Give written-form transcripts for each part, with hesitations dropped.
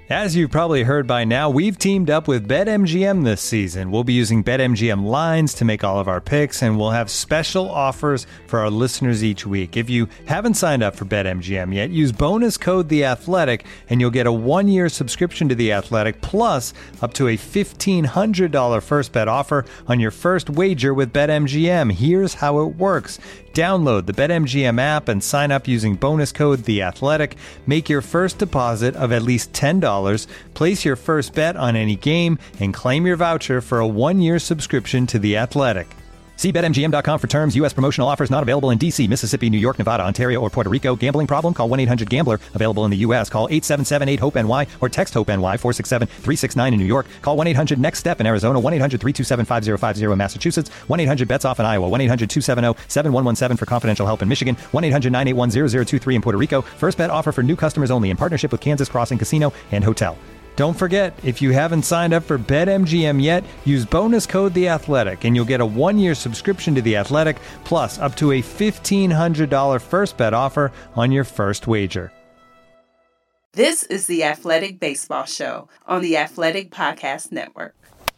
As you've probably heard by now, we've teamed up with BetMGM this season. We'll be using BetMGM lines to make all of our picks, and we'll have special offers for our listeners each week. If you haven't signed up for BetMGM yet, use bonus code The Athletic, and you'll get a 1-year subscription to The Athletic, plus up to a $1,500 first bet offer on your first wager with BetMGM. Here's how it works. Download the BetMGM app and sign up using bonus code The Athletic. Make your first deposit of at least $10. Place your first bet on any game and claim your voucher for a 1-year subscription to The Athletic. See BetMGM.com for terms. U.S. promotional offers not available in D.C., Mississippi, New York, Nevada, Ontario, or Puerto Rico. Gambling problem? Call 1-800-GAMBLER. Available in the U.S. Call 877-8-HOPE-NY or text HOPE-NY 467-369 in New York. Call 1-800-NEXT-STEP in Arizona. 1-800-327-5050 in Massachusetts. 1-800-BETS-OFF in Iowa. 1-800-270-7117 for confidential help in Michigan. 1-800-981-0023 in Puerto Rico. First bet offer for new customers only in partnership with Kansas Crossing Casino and Hotel. Don't forget, if you haven't signed up for BetMGM yet, use bonus code The Athletic, and you'll get a 1-year subscription to The Athletic, plus up to a $1,500 first bet offer on your first wager. This is the Athletic Baseball Show on the Athletic Podcast Network.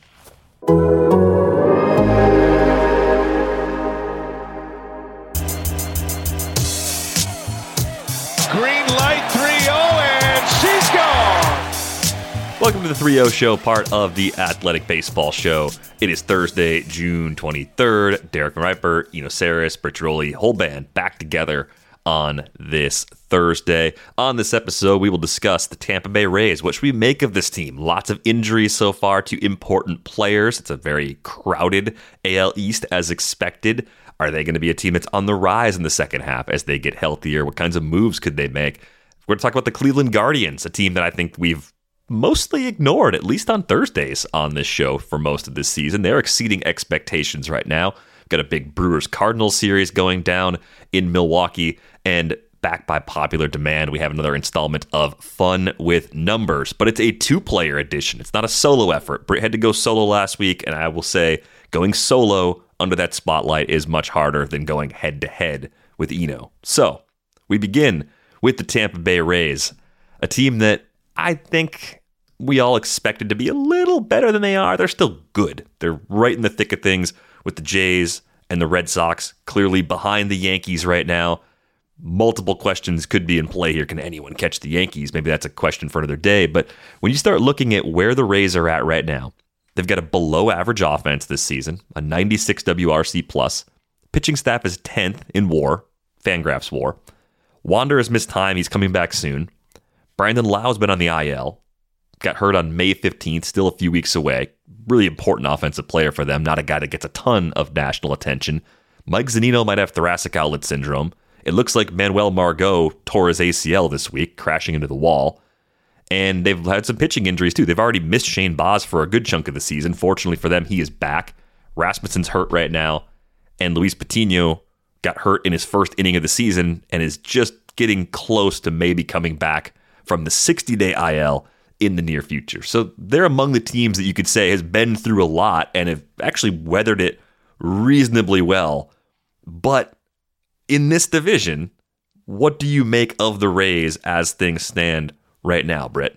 Green light 3-0, and she's gone. Welcome to the 3-0 Show, part of the Athletic Baseball Show. It is Thursday, June 23rd. Derek Riper, Eno Sarris, Bertroli, whole band back together on this Thursday. On this episode, we will discuss the Tampa Bay Rays. What should we make of this team? Lots of injuries so far to important players. It's a very crowded AL East as expected. Are they going to be a team that's on the rise in the second half as they get healthier? What kinds of moves could they make? We're going to talk about the Cleveland Guardians, a team that I think we've mostly ignored, at least on Thursdays on this show for most of this season. They're exceeding expectations right now. Got a big Brewers-Cardinals series going down in Milwaukee, and back by popular demand, we have another installment of Fun with Numbers, but it's a two-player edition. It's not a solo effort. Britt had to go solo last week, and I will say going solo under that spotlight is much harder than going head-to-head with Eno. So we begin with the Tampa Bay Rays, a team that I think we all expected to be a little better than they are. They're still good. They're right in the thick of things with the Jays and the Red Sox, clearly behind the Yankees right now. Multiple questions could be in play here. Can anyone catch the Yankees? Maybe that's a question for another day. But when you start looking at where the Rays are at right now, they've got a below-average offense this season, a 96 WRC+. Pitching staff is 10th in WAR, Fangraphs WAR. Wander has missed time. He's coming back soon. Brandon Lau's been on the IL. Got hurt on May 15th, still a few weeks away. Really important offensive player for them, not a guy that gets a ton of national attention. Mike Zunino might have thoracic outlet syndrome. It looks like Manuel Margot tore his ACL this week, crashing into the wall. And they've had some pitching injuries, too. They've already missed Shane Baz for a good chunk of the season. Fortunately for them, he is back. Rasmussen's hurt right now. And Luis Patino got hurt in his first inning of the season and is just getting close to maybe coming back from the 60-day IL in the near future. So they're among the teams that you could say has been through a lot and have actually weathered it reasonably well. But in this division, what do you make of the Rays as things stand right now, Britt?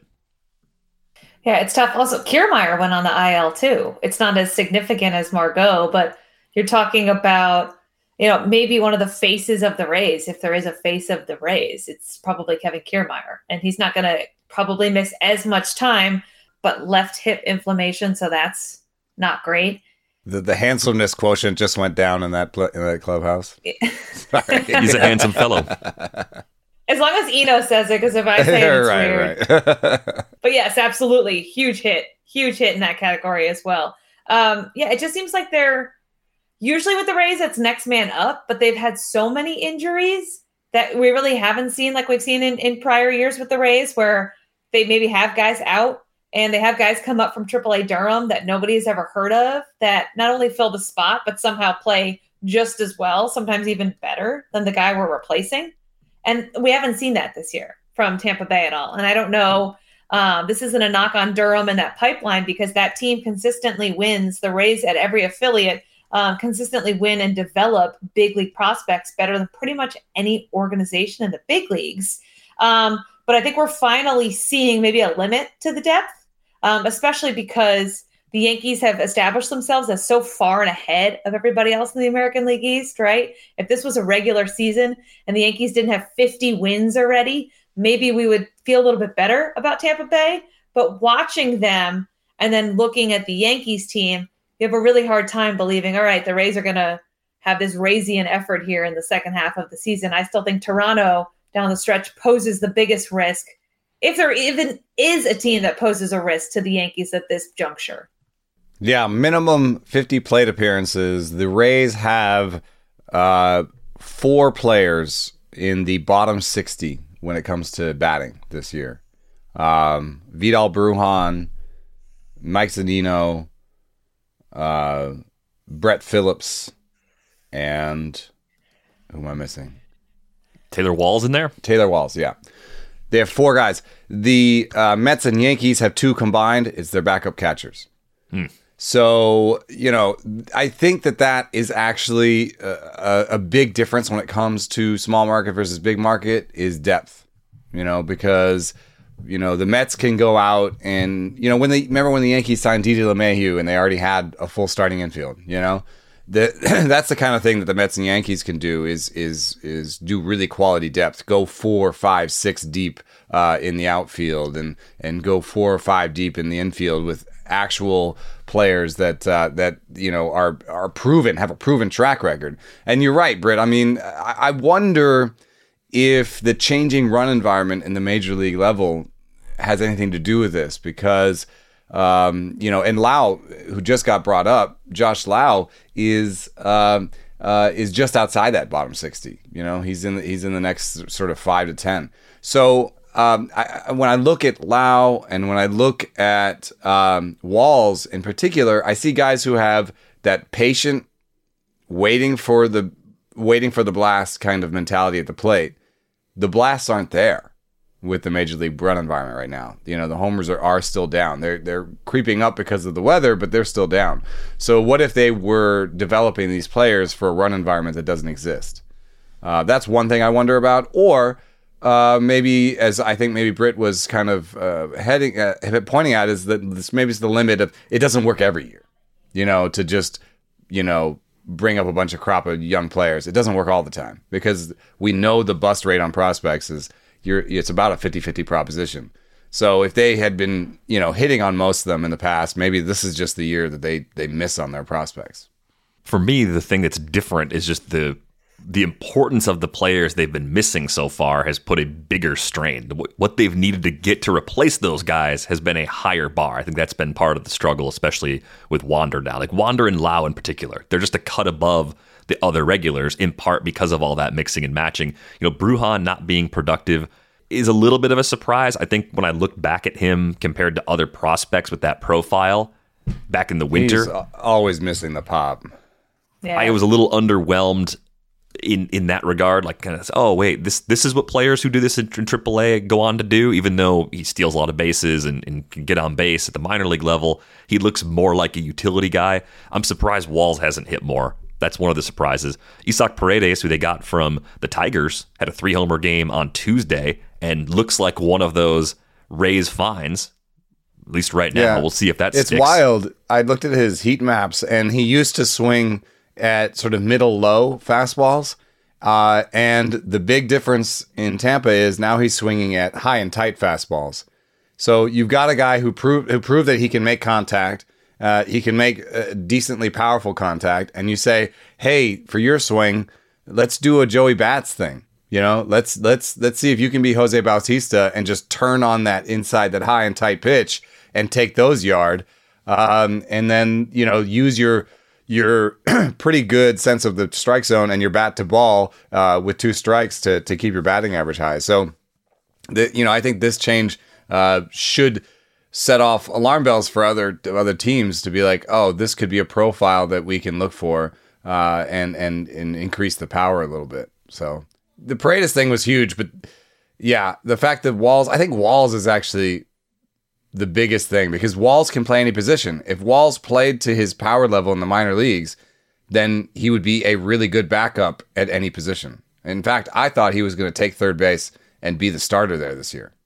Yeah, it's tough. Also, Kiermaier went on the IL too. It's not as significant as Margot, but you're talking about, maybe one of the faces of the Rays. If there is a face of the Rays, it's probably Kevin Kiermaier. And he's not going to probably miss as much time, but left hip inflammation, so that's not great. The handsomeness quotient just went down in that clubhouse. Sorry. He's a handsome fellow. As long as Eno says it, because if I say it, it's weird. Right. But yes, absolutely. Huge hit in that category as well. It just seems like they're usually with the Rays, it's next man up, but they've had so many injuries that we really haven't seen like we've seen in prior years with the Rays, where they maybe have guys out and they have guys come up from AAA Durham that nobody's ever heard of that not only fill the spot, but somehow play just as well, sometimes even better than the guy we're replacing. And we haven't seen that this year from Tampa Bay at all. And I don't know, this isn't a knock on Durham and that pipeline, because that team consistently wins. The Rays at every affiliate consistently win and develop big league prospects better than pretty much any organization in the big leagues. but I think we're finally seeing maybe a limit to the depth, especially because the Yankees have established themselves as so far and ahead of everybody else in the American League East, right? If this was a regular season and the Yankees didn't have 50 wins already, maybe we would feel a little bit better about Tampa Bay. But watching them and then looking at the Yankees team, you have a really hard time believing, all right, the Rays are going to have this Raysian effort here in the second half of the season. I still think Toronto down the stretch poses the biggest risk, if there even is a team that poses a risk to the Yankees at this juncture. Yeah, minimum 50 plate appearances. The Rays have 4 players in the bottom 60 when it comes to batting this year. Vidal Brujan, Mike Zunino, Brett Phillips, and who am I missing? Taylor Wall's in there? Taylor Walls, yeah. They have 4 guys. The Mets and Yankees have 2 combined. It's their backup catchers. So, I think that is actually a big difference when it comes to small market versus big market is depth, because, the Mets can go out and, remember when the Yankees signed Didi LeMahieu and they already had a full starting infield, that's the kind of thing that the Mets and Yankees can do is do really quality depth, go 4, 5, 6 deep in the outfield and go 4 or 5 deep in the infield with actual players that are proven, have a proven track record. And you're right, Britt. I mean, I wonder if the changing run environment in the major league level has anything to do with this, because and Lau, who just got brought up, Josh Lau is just outside that bottom 60. He's in the next sort of 5 to 10. So when I look at Lau and when I look at Walls in particular, I see guys who have that patient, waiting for the blast kind of mentality at the plate. The blasts aren't there with the major league run environment right now. The homers are still down. They're creeping up because of the weather, but they're still down. So what if they were developing these players for a run environment that doesn't exist? That's one thing I wonder about. Or maybe, as I think maybe Britt was kind of pointing at, is that this maybe is the limit of it doesn't work every year. To just bring up a bunch of crop of young players. It doesn't work all the time, because we know the bust rate on prospects is it's about a 50-50 proposition. So if they had been, hitting on most of them in the past, maybe this is just the year that they miss on their prospects. For me, the thing that's different is just the importance of the players they've been missing so far has put a bigger strain. What they've needed to get to replace those guys has been a higher bar. I think that's been part of the struggle, especially with Wander now. Like Wander and Lau in particular, they're just a cut above the other regulars, in part because of all that mixing and matching. Brujan not being productive is a little bit of a surprise. I think when I look back at him compared to other prospects with that profile back in the winter, he's always missing the pop. Yeah. I was a little underwhelmed in that regard. Like, kind of, oh wait, this is what players who do this in AAA go on to do. Even though he steals a lot of bases and can get on base at the minor league level, he looks more like a utility guy. I'm surprised Walls hasn't hit more. That's one of the surprises. Isaac Paredes, who they got from the Tigers, had a 3-homer game on Tuesday and looks like one of those Rays finds, at least right now. Yeah, we'll see if that sticks. It's wild. I looked at his heat maps, and he used to swing at sort of middle-low fastballs. And the big difference in Tampa is now he's swinging at high and tight fastballs. So you've got a guy who proved that he can make contact. He can make decently powerful contact, and you say, "Hey, for your swing, let's do a Joey Bats thing. Let's see if you can be Jose Bautista and just turn on that inside, that high and tight pitch, and take those yard, and then use your pretty good sense of the strike zone and your bat to ball with 2 strikes to keep your batting average high." So, I think this change should set off alarm bells for other teams to be like, oh, this could be a profile that we can look for and increase the power a little bit. So the Paredes thing was huge, but yeah, the fact that I think Walls is actually the biggest thing, because Walls can play any position. If Walls played to his power level in the minor leagues, then he would be a really good backup at any position. In fact, I thought he was going to take third base and be the starter there this year.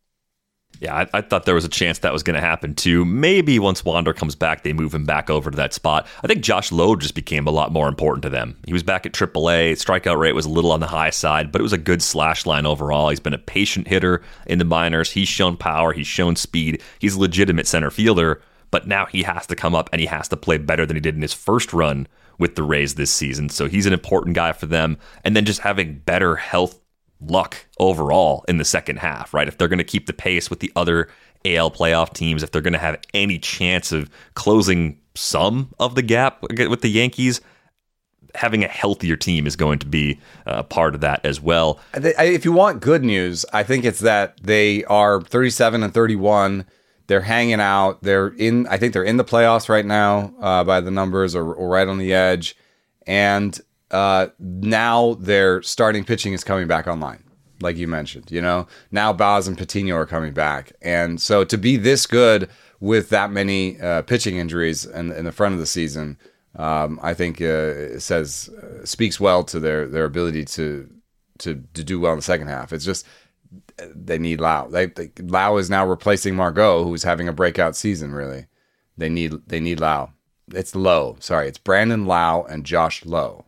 Yeah, I thought there was a chance that was going to happen too. Maybe once Wander comes back, they move him back over to that spot. I think Josh Lowe just became a lot more important to them. He was back at AAA. Strikeout rate was a little on the high side, but it was a good slash line overall. He's been a patient hitter in the minors. He's shown power. He's shown speed. He's a legitimate center fielder, but now he has to come up and he has to play better than he did in his first run with the Rays this season. So he's an important guy for them. And then just having better health luck overall in the second half, right? If they're going to keep the pace with the other AL playoff teams, if they're going to have any chance of closing some of the gap with the Yankees, having a healthier team is going to be part of that as well. If you want good news, I think it's that they are 37-31. They're hanging out. I think they're in the playoffs right now by the numbers, or right on the edge. And now their starting pitching is coming back online, like you mentioned. Now Baz and Patino are coming back, and so to be this good with that many pitching injuries in the front of the season, I think speaks well to their ability to do well in the second half. It's just they need Lau. Lau is now replacing Margot, who's having a breakout season. Really, they need Lau. It's Lowe. Sorry, it's Brandon Lau and Josh Lowe.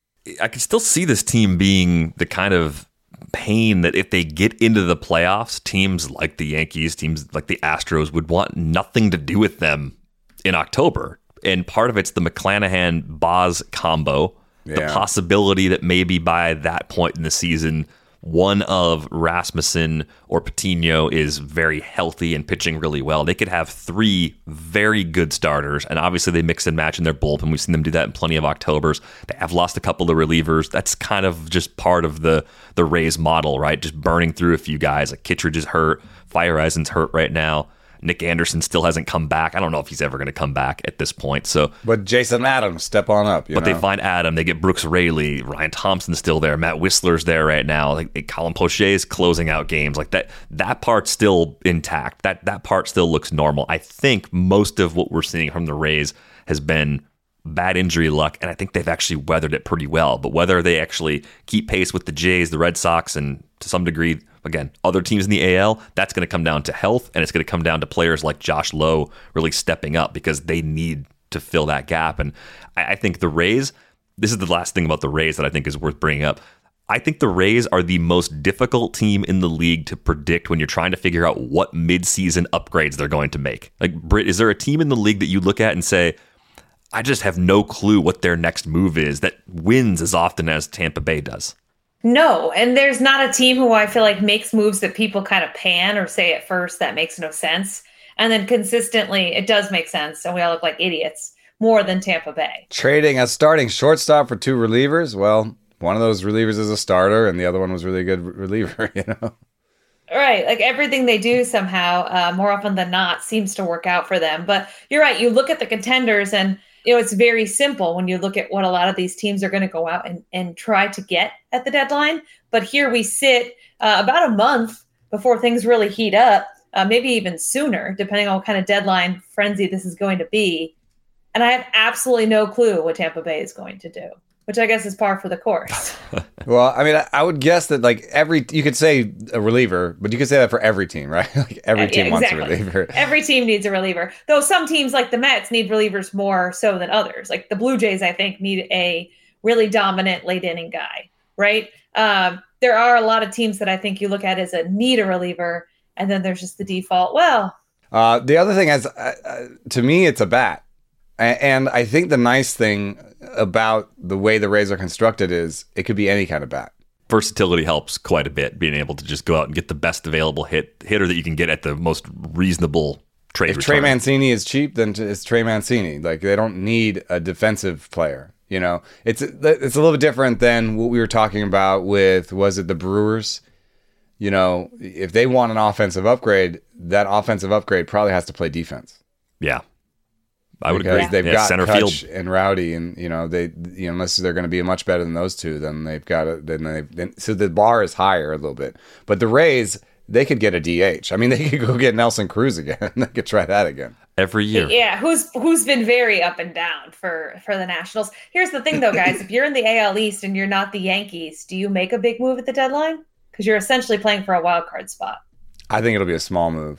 I can still see this team being the kind of pain that if they get into the playoffs, teams like the Yankees, teams like the Astros would want nothing to do with them in October. And part of it's the McClanahan-Baz combo, the possibility that maybe by that point in the season, one of Rasmussen or Patino is very healthy and pitching really well. They could have three very good starters, and obviously they mix and match in their bullpen. We've seen them do that in plenty of Octobers. They have lost a couple of relievers. That's kind of just part of the Rays model, right? Just burning through a few guys. Like Kittredge is hurt. Fireisen's hurt right now. Nick Anderson still hasn't come back. I don't know if he's ever going to come back at this point. But Jason Adams, step on up. They find Adam. They get Brooks Raley. Ryan Thompson's still there. Matt Whistler's there right now. Like Colin Poche is closing out games. Like that part's still intact. That part still looks normal. I think most of what we're seeing from the Rays has been bad injury luck, and I think they've actually weathered it pretty well. But whether they actually keep pace with the Jays, the Red Sox, and to some degree, again, other teams in the AL, that's going to come down to health, and it's going to come down to players like Josh Lowe really stepping up because they need to fill that gap. And I think the Rays, this is the last thing about the Rays that I think is worth bringing up. I think the Rays are the most difficult team in the league to predict when you're trying to figure out what midseason upgrades they're going to make. Like, Britt, is there a team in the league that you look at and say, I just have no clue what their next move is that wins as often as Tampa Bay does? No, and there's not a team who I feel like makes moves that people kind of pan or say at first that makes no sense. And then consistently, it does make sense, and we all look like idiots more than Tampa Bay. Trading a starting shortstop for two relievers? Well, one of those relievers is a starter, and the other one was a really good reliever, Right, like everything they do somehow, more often than not, seems to work out for them. But you're right, you look at the contenders, and it's very simple when you look at what a lot of these teams are going to go out and try to get at the deadline. But here we sit about a month before things really heat up, maybe even sooner, depending on what kind of deadline frenzy this is going to be. And I have absolutely no clue what Tampa Bay is going to do, which I guess is par for the course. Well, I mean, I would guess that you could say a reliever, but you could say that for every team, right? Like every team wants a reliever. Every team needs a reliever. Though some teams like the Mets need relievers more so than others. Like the Blue Jays, I think, need a really dominant late inning guy, right? There are a lot of teams that I think you look at as a need a reliever, and then there's just the default. Well, the other thing is, to me, it's a bat. And I think the nice thing about the way the Rays are constructed is it could be any kind of bat. Versatility helps quite a bit, being able to just go out and get the best available hitter that you can get at the most reasonable trade If return. Trey Mancini is cheap, then it's Trey Mancini. Like, they don't need a defensive player. It's a little bit different than what we were talking about with, was it the Brewers? If they want an offensive upgrade, that offensive upgrade probably has to play defense. Yeah. I would because agree. They've got center Kutch field and Rowdy, and they unless they're going to be much better than those two, then they've got to. So the bar is higher a little bit. But the Rays, they could get a DH. I mean, they could go get Nelson Cruz again. They could try that again every year. Yeah, who's been very up and down for the Nationals. Here's the thing, though, guys. If you're in the AL East and you're not the Yankees, do you make a big move at the deadline? Because you're essentially playing for a wild card spot. I think it'll be a small move.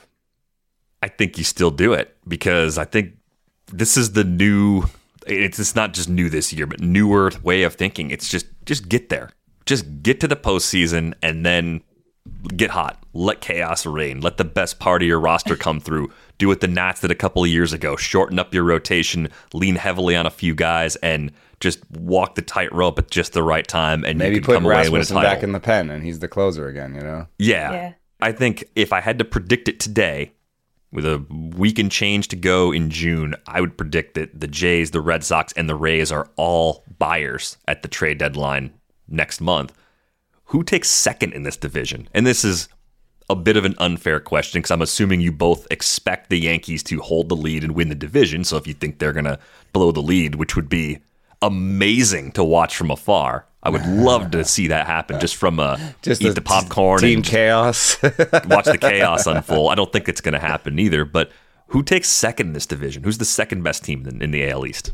I think you still do it because I think this is the new. It's not just new this year, but newer way of thinking. It's just get there, just get to the postseason, and then get hot. Let chaos reign. Let the best part of your roster come through. Do what the Nats did a couple of years ago. Shorten up your rotation. Lean heavily on a few guys, and just walk the tightrope at just the right time. And maybe you can put come away with a Rasmussen title. back in the pen, and he's the closer again. You know? Yeah. I think if I had to predict it today, with a week and change to go in June, I would predict that the Jays, the Red Sox, and the Rays are all buyers at the trade deadline next month. Who takes second in this division? And this is a bit of an unfair question because I'm assuming you both expect the Yankees to hold the lead and win the division. So if you think they're going to blow the lead, which would be amazing to watch from afar, I would love to see that happen just from eat the popcorn team and chaos. watch the chaos unfold. I don't think it's going to happen either. But who takes second in this division? Who's the second best team in the AL East?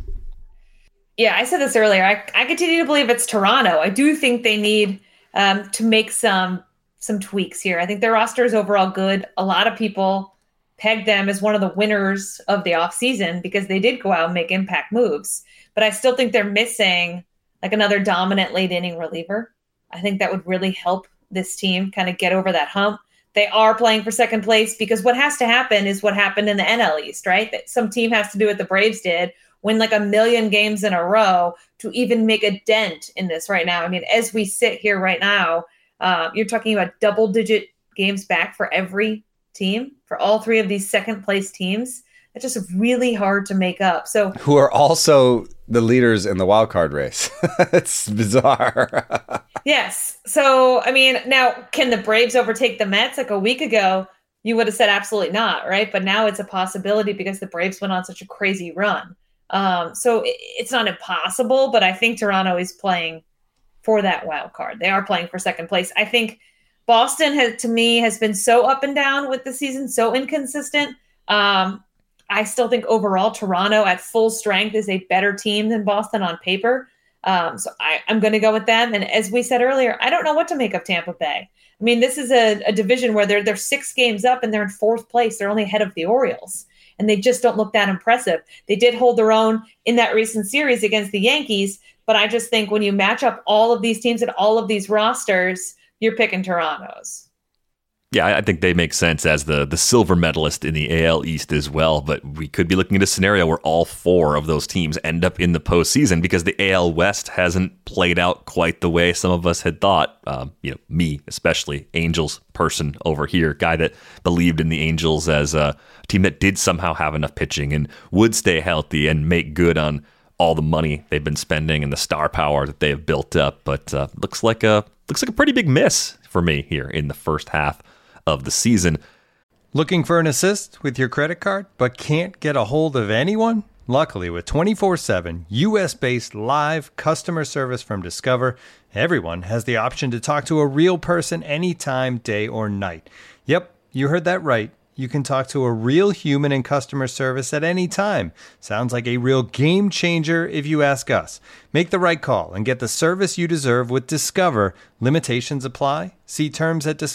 Yeah, I said this earlier. I continue to believe it's Toronto. I do think they need to make some tweaks here. I think their roster is overall good. A lot of people pegged them as one of the winners of the offseason because they did go out and make impact moves. But I still think they're missing like another dominant late inning reliever. I think that would really help this team kind of get over that hump. They are playing for second place because what has to happen is what happened in the NL East, right? That some team has to do what the Braves did, win like 1 million games in a row to even make a dent in this right now. I mean, as we sit here right now, you're talking about double-digit games back for every team, for all three of these second-place teams. It's just really hard to make up. So, who are also the leaders in the wild card race. It's bizarre. Yes. So, I mean, now, can the Braves overtake the Mets? Like a week ago, you would have said absolutely not, right? But now it's a possibility because the Braves went on such a crazy run. So it's not impossible, but I think Toronto is playing for that wild card. They are playing for second place. I think Boston has been so up and down with the season, so inconsistent. I still think overall Toronto at full strength is a better team than Boston on paper. So I'm going to go with them. And as we said earlier, I don't know what to make of Tampa Bay. I mean, this is a division where they're 6 games up and they're in 4th place. They're only ahead of the Orioles. And they just don't look that impressive. They did hold their own in that recent series against the Yankees. But I just think when you match up all of these teams and all of these rosters, you're picking Toronto's. Yeah, I think they make sense as the silver medalist in the AL East as well. But we could be looking at a scenario where all 4 of those teams end up in the postseason because the AL West hasn't played out quite the way some of us had thought. Me especially, Angels person over here, guy that believed in the Angels as a team that did somehow have enough pitching and would stay healthy and make good on all the money they've been spending and the star power that they have built up. But looks like a pretty big miss for me here in the first half of the season. Looking for an assist with your credit card, but can't get a hold of anyone? Luckily, with 24/7 U.S.-based live customer service from Discover, everyone has the option to talk to a real person anytime, day or night. Yep, you heard that right. You can talk to a real human in customer service at any time. Sounds like a real game changer if you ask us. Make the right call and get the service you deserve with Discover. Limitations apply. See terms at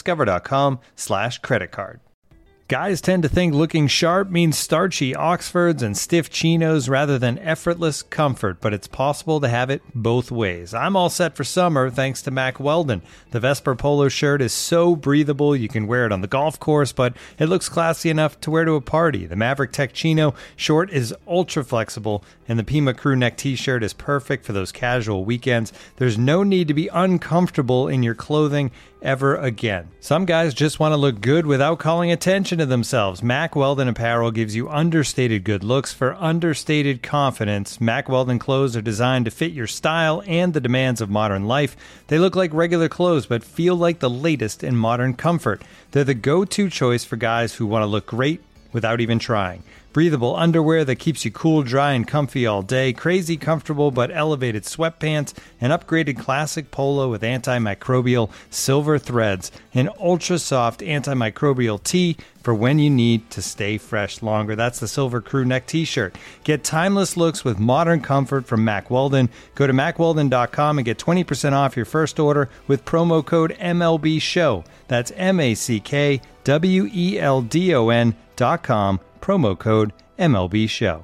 discover.com/creditcard. Guys tend to think looking sharp means starchy Oxfords and stiff chinos rather than effortless comfort, but it's possible to have it both ways. I'm all set for summer thanks to Mack Weldon. The Vesper polo shirt is so breathable you can wear it on the golf course, but it looks classy enough to wear to a party. The Maverick Tech Chino short is ultra flexible, and the Pima crew neck t-shirt is perfect for those casual weekends. There's no need to be uncomfortable in your clothing ever again. Some guys just want to look good without calling attention to themselves. Mack Weldon apparel gives you understated good looks for understated confidence. Mack Weldon clothes are designed to fit your style and the demands of modern life. They look like regular clothes but feel like the latest in modern comfort. They're the go-to choice for guys who want to look great without even trying. Breathable underwear that keeps you cool, dry, and comfy all day. Crazy comfortable but elevated sweatpants. An upgraded classic polo with antimicrobial silver threads. An ultra soft antimicrobial tee for when you need to stay fresh longer. That's the Silver Crew Neck t-shirt. Get timeless looks with modern comfort from Mack Weldon. Go to MackWeldon.com and get 20% off your first order with promo code MLB Show. That's MackWeldon.com. Promo code MLB Show.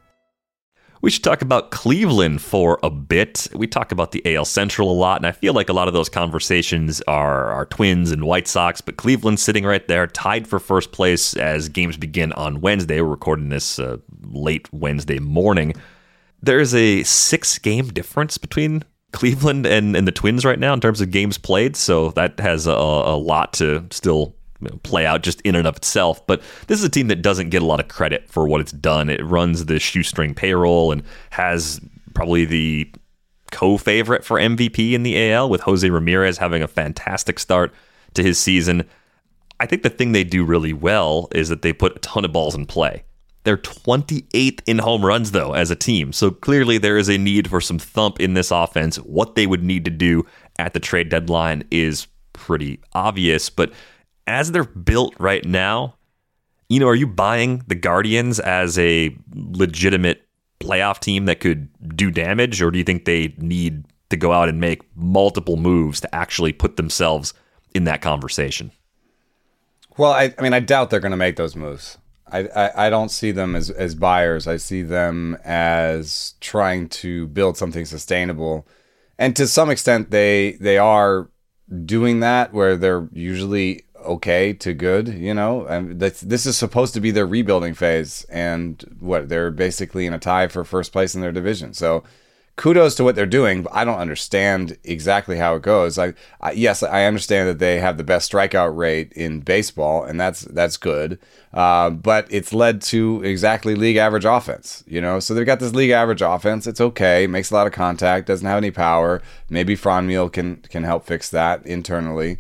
We should talk about Cleveland for a bit. We talk about the AL Central a lot, and I feel like a lot of those conversations are Twins and White Sox, but Cleveland's sitting right there, tied for first place as games begin on Wednesday. We're recording this late Wednesday morning. There's a 6-game difference between Cleveland and the Twins right now in terms of games played, so that has a lot to still play out just in and of itself. But this is a team that doesn't get a lot of credit for what it's done. It runs the shoestring payroll and has probably the co-favorite for MVP in the AL, with Jose Ramirez having a fantastic start to his season. I think the thing they do really well is that they put a ton of balls in play. They're 28th in home runs, though, as a team. So clearly there is a need for some thump in this offense. What they would need to do at the trade deadline is pretty obvious, but as they're built right now, are you buying the Guardians as a legitimate playoff team that could do damage, or do you think they need to go out and make multiple moves to actually put themselves in that conversation? Well, I mean, I doubt they're going to make those moves. I don't see them as buyers. I see them as trying to build something sustainable. And to some extent, they are doing that, where they're usually okay to good, and this is supposed to be their rebuilding phase, and they're basically in a tie for first place in their division. So kudos to what they're doing, but I don't understand exactly how it goes. Yes, I understand that they have the best strikeout rate in baseball, and that's good, but it's led to exactly league average offense, so they've got this league average offense. It's okay, makes a lot of contact, doesn't have any power. Maybe Franmil can help fix that internally.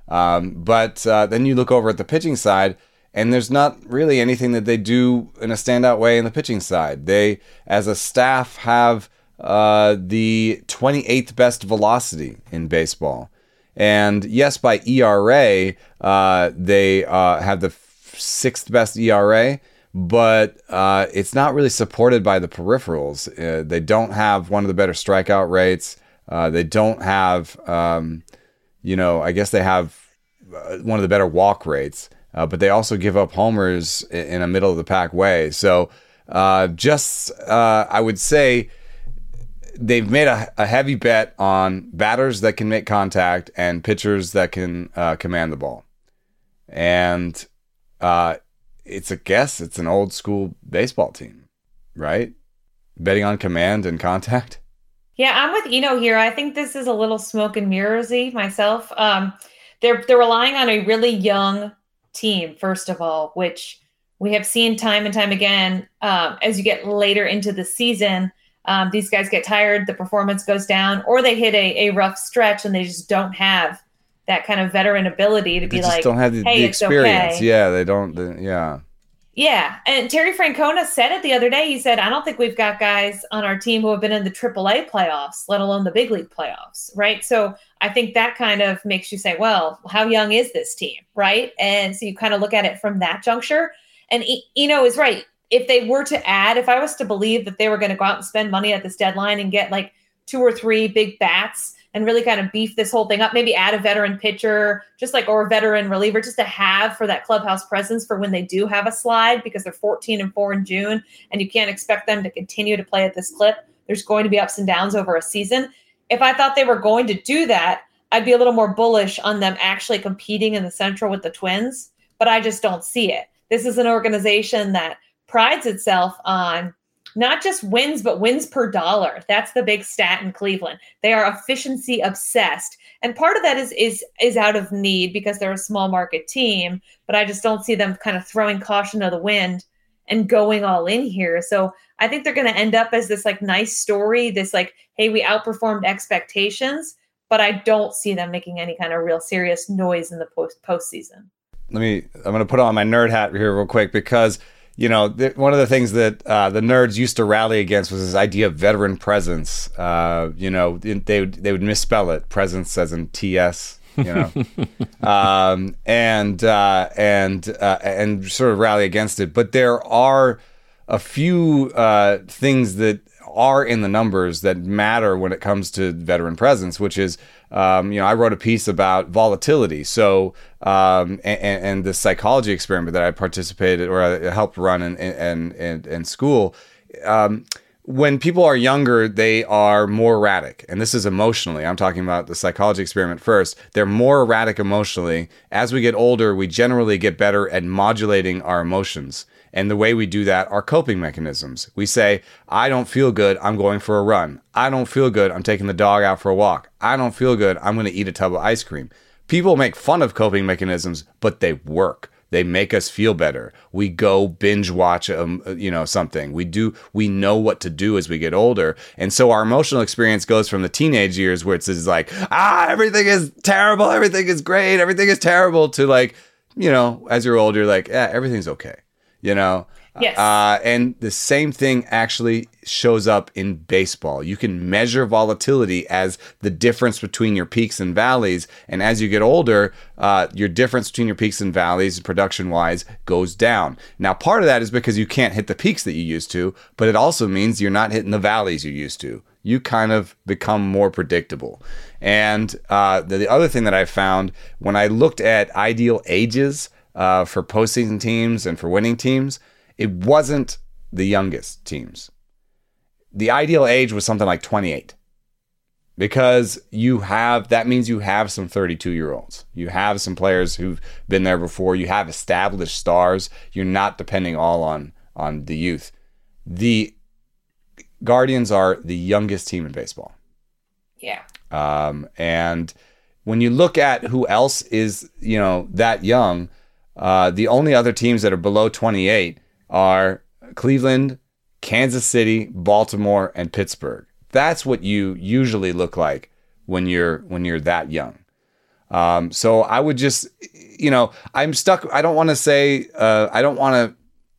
But then you look over at the pitching side, and there's not really anything that they do in a standout way in the pitching side. They, as a staff, have the 28th best velocity in baseball. And yes, by ERA, they have the 6th best ERA, but it's not really supported by the peripherals. They don't have one of the better strikeout rates. They don't have... I guess they have one of the better walk rates, but they also give up homers in a middle of the pack way. So I would say they've made a heavy bet on batters that can make contact and pitchers that can command the ball. And it's an old school baseball team, right? Betting on command and contact. Yeah, I'm with Eno here. I think this is a little smoke and mirrors-y myself. They're relying on a really young team, first of all, which we have seen time and time again. As you get later into the season, these guys get tired, the performance goes down, or they hit a rough stretch and they just don't have that kind of veteran ability to be like, don't have the experience. Okay. Yeah, they don't. Yeah. Yeah, and Terry Francona said it the other day. He said, I don't think we've got guys on our team who have been in the AAA playoffs, let alone the big league playoffs, right? So I think that kind of makes you say, well, how young is this team, right? And so you kind of look at it from that juncture. And Eno is right. If they were to add, if I was to believe that they were going to go out and spend money at this deadline and get like 2 or 3 big bats and really kind of beef this whole thing up, maybe add a veteran pitcher, or a veteran reliever, just to have for that clubhouse presence for when they do have a slide, because they're 14-4 in June, and you can't expect them to continue to play at this clip. There's going to be ups and downs over a season. If I thought they were going to do that, I'd be a little more bullish on them actually competing in the Central with the Twins, but I just don't see it. This is an organization that prides itself on not just wins, but wins per dollar. That's the big stat in Cleveland. They are efficiency obsessed. And part of that is out of need because they're a small market team, but I just don't see them kind of throwing caution to the wind and going all in here. So I think they're going to end up as this like nice story, this like, hey, we outperformed expectations, but I don't see them making any kind of real serious noise in the postseason. I'm going to put on my nerd hat here real quick because, one of the things that the nerds used to rally against was this idea of veteran presence. They would misspell it, presence as in TS, and sort of rally against it. But there are a few things that are in the numbers that matter when it comes to veteran presence, which is, I wrote a piece about volatility. So, and the psychology experiment that I participated or I helped run in school. When people are younger, they are more erratic. And this is emotionally. I'm talking about the psychology experiment first. They're more erratic emotionally. As we get older, we generally get better at modulating our emotions. And the way we do that are coping mechanisms. We say, I don't feel good, I'm going for a run. I don't feel good, I'm taking the dog out for a walk. I don't feel good, I'm going to eat a tub of ice cream. People make fun of coping mechanisms, but they work. They make us feel better. We go binge watch, something. We know what to do as we get older. And so our emotional experience goes from the teenage years where it's like, everything is terrible, everything is great, everything is terrible, to like, as you're older, you're like, everything's okay. Yes. And the same thing actually shows up in baseball. You can measure volatility as the difference between your peaks and valleys. And as you get older, your difference between your peaks and valleys, production-wise, goes down. Now, part of that is because you can't hit the peaks that you used to, but it also means you're not hitting the valleys you used to. You kind of become more predictable. And the other thing that I found when I looked at ideal ages for postseason teams and for winning teams, it wasn't the youngest teams. The ideal age was something like 28, because that means you have some 32-year-olds. You have some players who've been there before. You have established stars. You're not depending all on the youth. The Guardians are the youngest team in baseball. Yeah. And when you look at who else is, that young, the only other teams that are below 28 are Cleveland, Kansas City, Baltimore, and Pittsburgh. That's what you usually look like when you're that young. So I would just, I'm stuck. I don't want to say that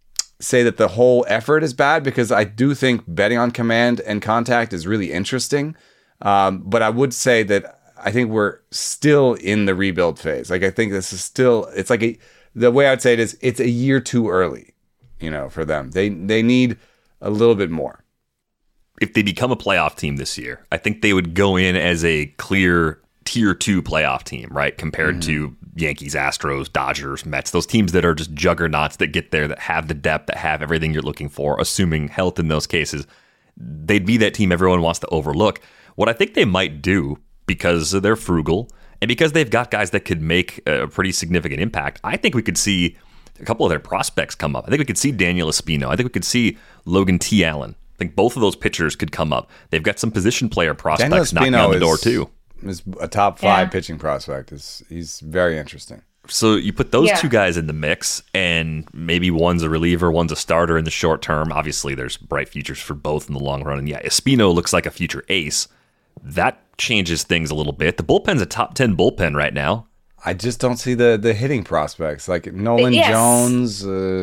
the whole effort is bad, because I do think betting on command and contact is really interesting. But I would say that I think we're still in the rebuild phase. Like, I think this is still, it's like the way I'd say it is, it's a year too early, for them. They need a little bit more. If they become a playoff team this year, I think they would go in as a clear tier 2 playoff team, right? Compared to Yankees, Astros, Dodgers, Mets, those teams that are just juggernauts that get there, that have the depth, that have everything you're looking for, assuming health in those cases. They'd be that team everyone wants to overlook. What I think they might do, because they're frugal and because they've got guys that could make a pretty significant impact, I think we could see a couple of their prospects come up. I think we could see Daniel Espino. I think we could see Logan T. Allen. I think both of those pitchers could come up. They've got some position player prospects knocking on the door too. Is a top 5 pitching prospect. He's very interesting. So you put those two guys in the mix, and maybe one's a reliever, one's a starter in the short term. Obviously, there's bright futures for both in the long run. And Espino looks like a future ace. That changes things a little bit. The bullpen's a top 10 bullpen right now. I just don't see the hitting prospects like Nolan Jones.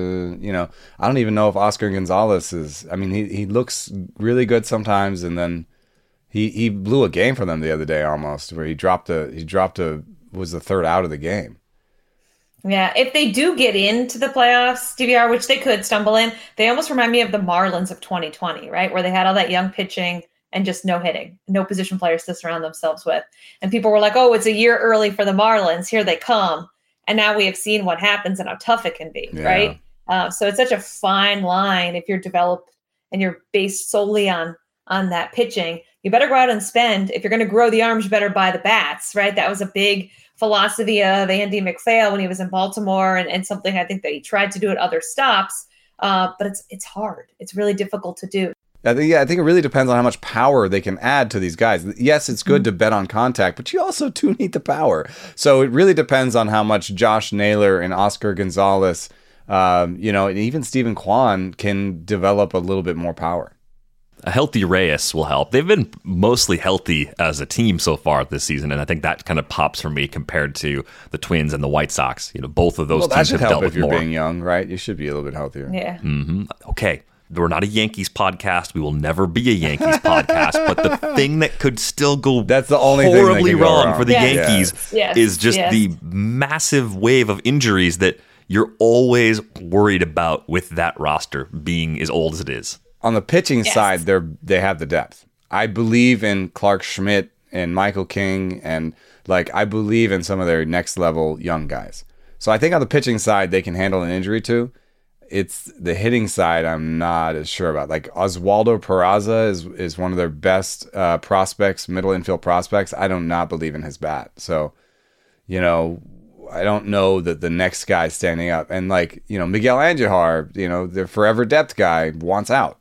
I don't even know if Oscar Gonzalez is. I mean, he looks really good sometimes, and then he blew a game for them the other day almost, where he dropped was the third out of the game. Yeah, if they do get into the playoffs, DVR, which they could stumble in, they almost remind me of the Marlins of 2020, right, where they had all that young pitching and just no hitting, no position players to surround themselves with. And people were like, oh, it's a year early for the Marlins. Here they come. And now we have seen what happens and how tough it can be, right? So it's such a fine line. If you're developed and you're based solely on that pitching, you better go out and spend. If you're going to grow the arms, you better buy the bats, right? That was a big philosophy of Andy McPhail when he was in Baltimore, and something I think that he tried to do at other stops. But it's hard. It's really difficult to do. I think it really depends on how much power they can add to these guys. Yes, it's good to bet on contact, but you also do need the power. So it really depends on how much Josh Naylor and Oscar Gonzalez, and even Stephen Kwan can develop a little bit more power. A healthy Reyes will help. They've been mostly healthy as a team so far this season, and I think that kind of pops for me compared to the Twins and the White Sox. Both of those Well, that teams should have help dealt if with you're more. being young, right? You should be a little bit healthier. Yeah. Okay, we're not a Yankees podcast. We will never be a Yankees podcast. But the thing that could still go That's the only thing that horribly can go wrong wrong. for the Yes. Yankees Yes. is just Yes. the massive wave of injuries that you're always worried about with that roster being as old as it is. On the pitching Yes. side, they have the depth. I believe in Clark Schmidt and Michael King, and I believe in some of their next level young guys. So I think on the pitching side they can handle an injury too. It's the hitting side I'm not as sure about. Oswaldo Peraza is one of their best prospects, middle infield prospects. I do not believe in his bat. So, I don't know that the next guy standing up, and Miguel Andujar, their forever depth guy wants out.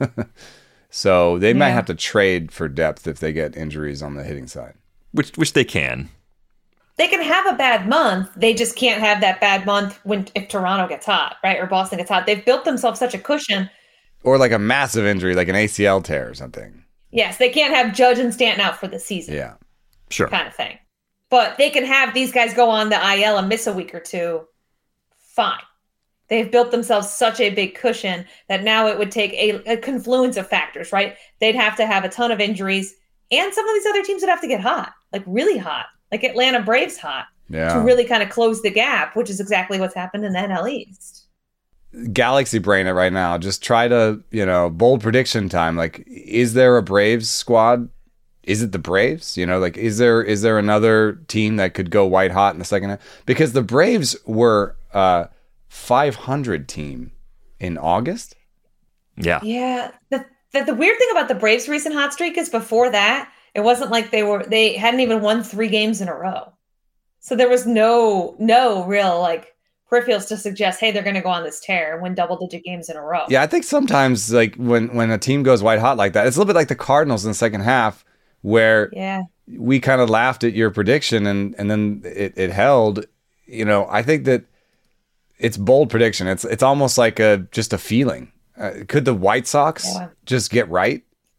So they might have to trade for depth if they get injuries on the hitting side. Which they can. They can have a bad month. They just can't have that bad month if Toronto gets hot, right? Or Boston gets hot. They've built themselves such a cushion. Or a massive injury, like an ACL tear or something. Yes, they can't have Judge and Stanton out for the season. Yeah. Sure. Kind of thing. But they can have these guys go on the IL and miss a week or two. Fine. They've built themselves such a big cushion that now it would take a confluence of factors, right? They'd have to have a ton of injuries, and some of these other teams would have to get hot, really hot, like Atlanta Braves hot, to really kind of close the gap, which is exactly what's happened in the NL East. Galaxy brain it right now. Just try to, bold prediction time. Is there a Braves squad? Is it the Braves? Is there another team that could go white hot in the second half? Because the Braves were 500 team in August. Yeah. Yeah. The weird thing about the Braves' recent hot streak is before that, it wasn't like they hadn't even won 3 games in a row. So there was no real peripherals to suggest, hey, they're going to go on this tear and win double-digit games in a row. Yeah, I think sometimes when a team goes white hot like that, it's a little bit like the Cardinals in the second half, where we kind of laughed at your prediction and then it held. I think that it's bold prediction. It's almost like just a feeling. Could the White Sox just get right?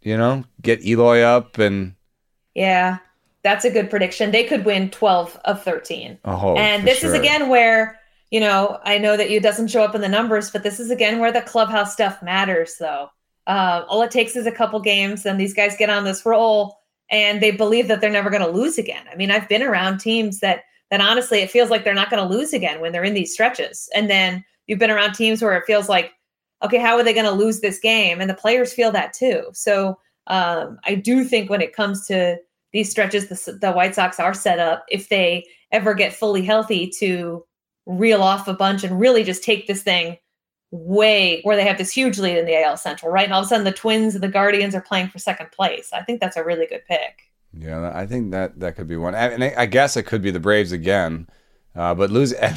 Get Eloy up and. Yeah, that's a good prediction. They could win 12 of 13. Oh, and this is again where, I know that it doesn't show up in the numbers, but this is again where the clubhouse stuff matters, though. All it takes is a couple games, and these guys get on this roll, and they believe that they're never going to lose again. I mean, I've been around teams that honestly, it feels like they're not going to lose again when they're in these stretches. And then you've been around teams where it feels like, okay, how are they going to lose this game? And the players feel that too. So I do think when it comes to these stretches, the White Sox are set up, if they ever get fully healthy, to reel off a bunch and really just take this thing way where they have this huge lead in the AL Central, right? And all of a sudden the Twins and the Guardians are playing for second place. I think that's a really good pick. Yeah, I think that could be one. And I guess it could be the Braves again. But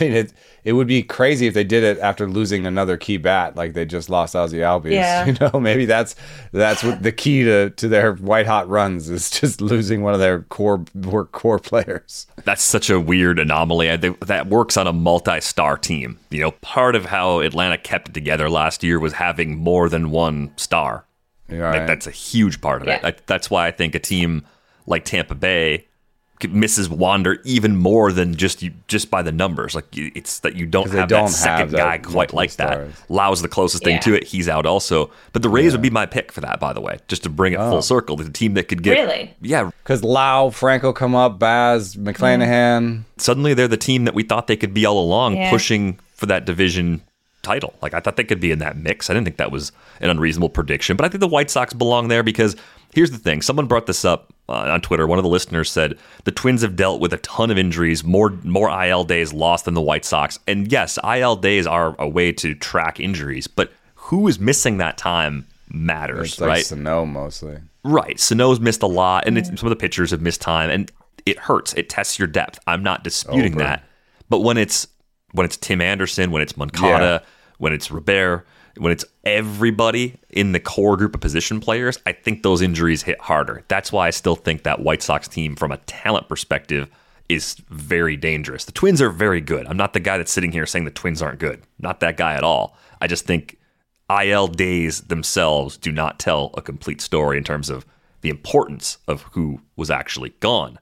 it would be crazy if they did it after losing another key bat, like they just lost Ozzie Albies. Yeah. Maybe that's what the key to their white hot runs is, just losing one of their core players. That's such a weird anomaly. That works on a multi-star team. Part of how Atlanta kept it together last year was having more than one star. Right. That's a huge part of it. That's why I think a team like Tampa Bay misses Wander even more than just by the numbers. It's that you don't have that second guy quite like that. Lau's the closest thing to it. He's out also. But the Rays would be my pick for that, by the way, just to bring it full circle. The team that could get... Really? Yeah. Because Lau, Franco come up, Baz, McClanahan. Suddenly they're the team that we thought they could be all along, pushing for that division title. I thought they could be in that mix. I didn't think that was an unreasonable prediction. But I think the White Sox belong there because... Here's the thing. Someone brought this up on Twitter. One of the listeners said the Twins have dealt with a ton of injuries, more IL days lost than the White Sox. And yes, IL days are a way to track injuries, but who is missing that time matters, It's like right? Sano mostly. Right. Sano's missed a lot, and some of the pitchers have missed time, and it hurts. It tests your depth. I'm not disputing that. But when it's Tim Anderson, when it's Moncada, when it's Robert, when it's everybody in the core group of position players, I think those injuries hit harder. That's why I still think that White Sox team, from a talent perspective, is very dangerous. The Twins are very good. I'm not the guy that's sitting here saying the Twins aren't good. Not that guy at all. I just think IL days themselves do not tell a complete story in terms of the importance of who was actually gone.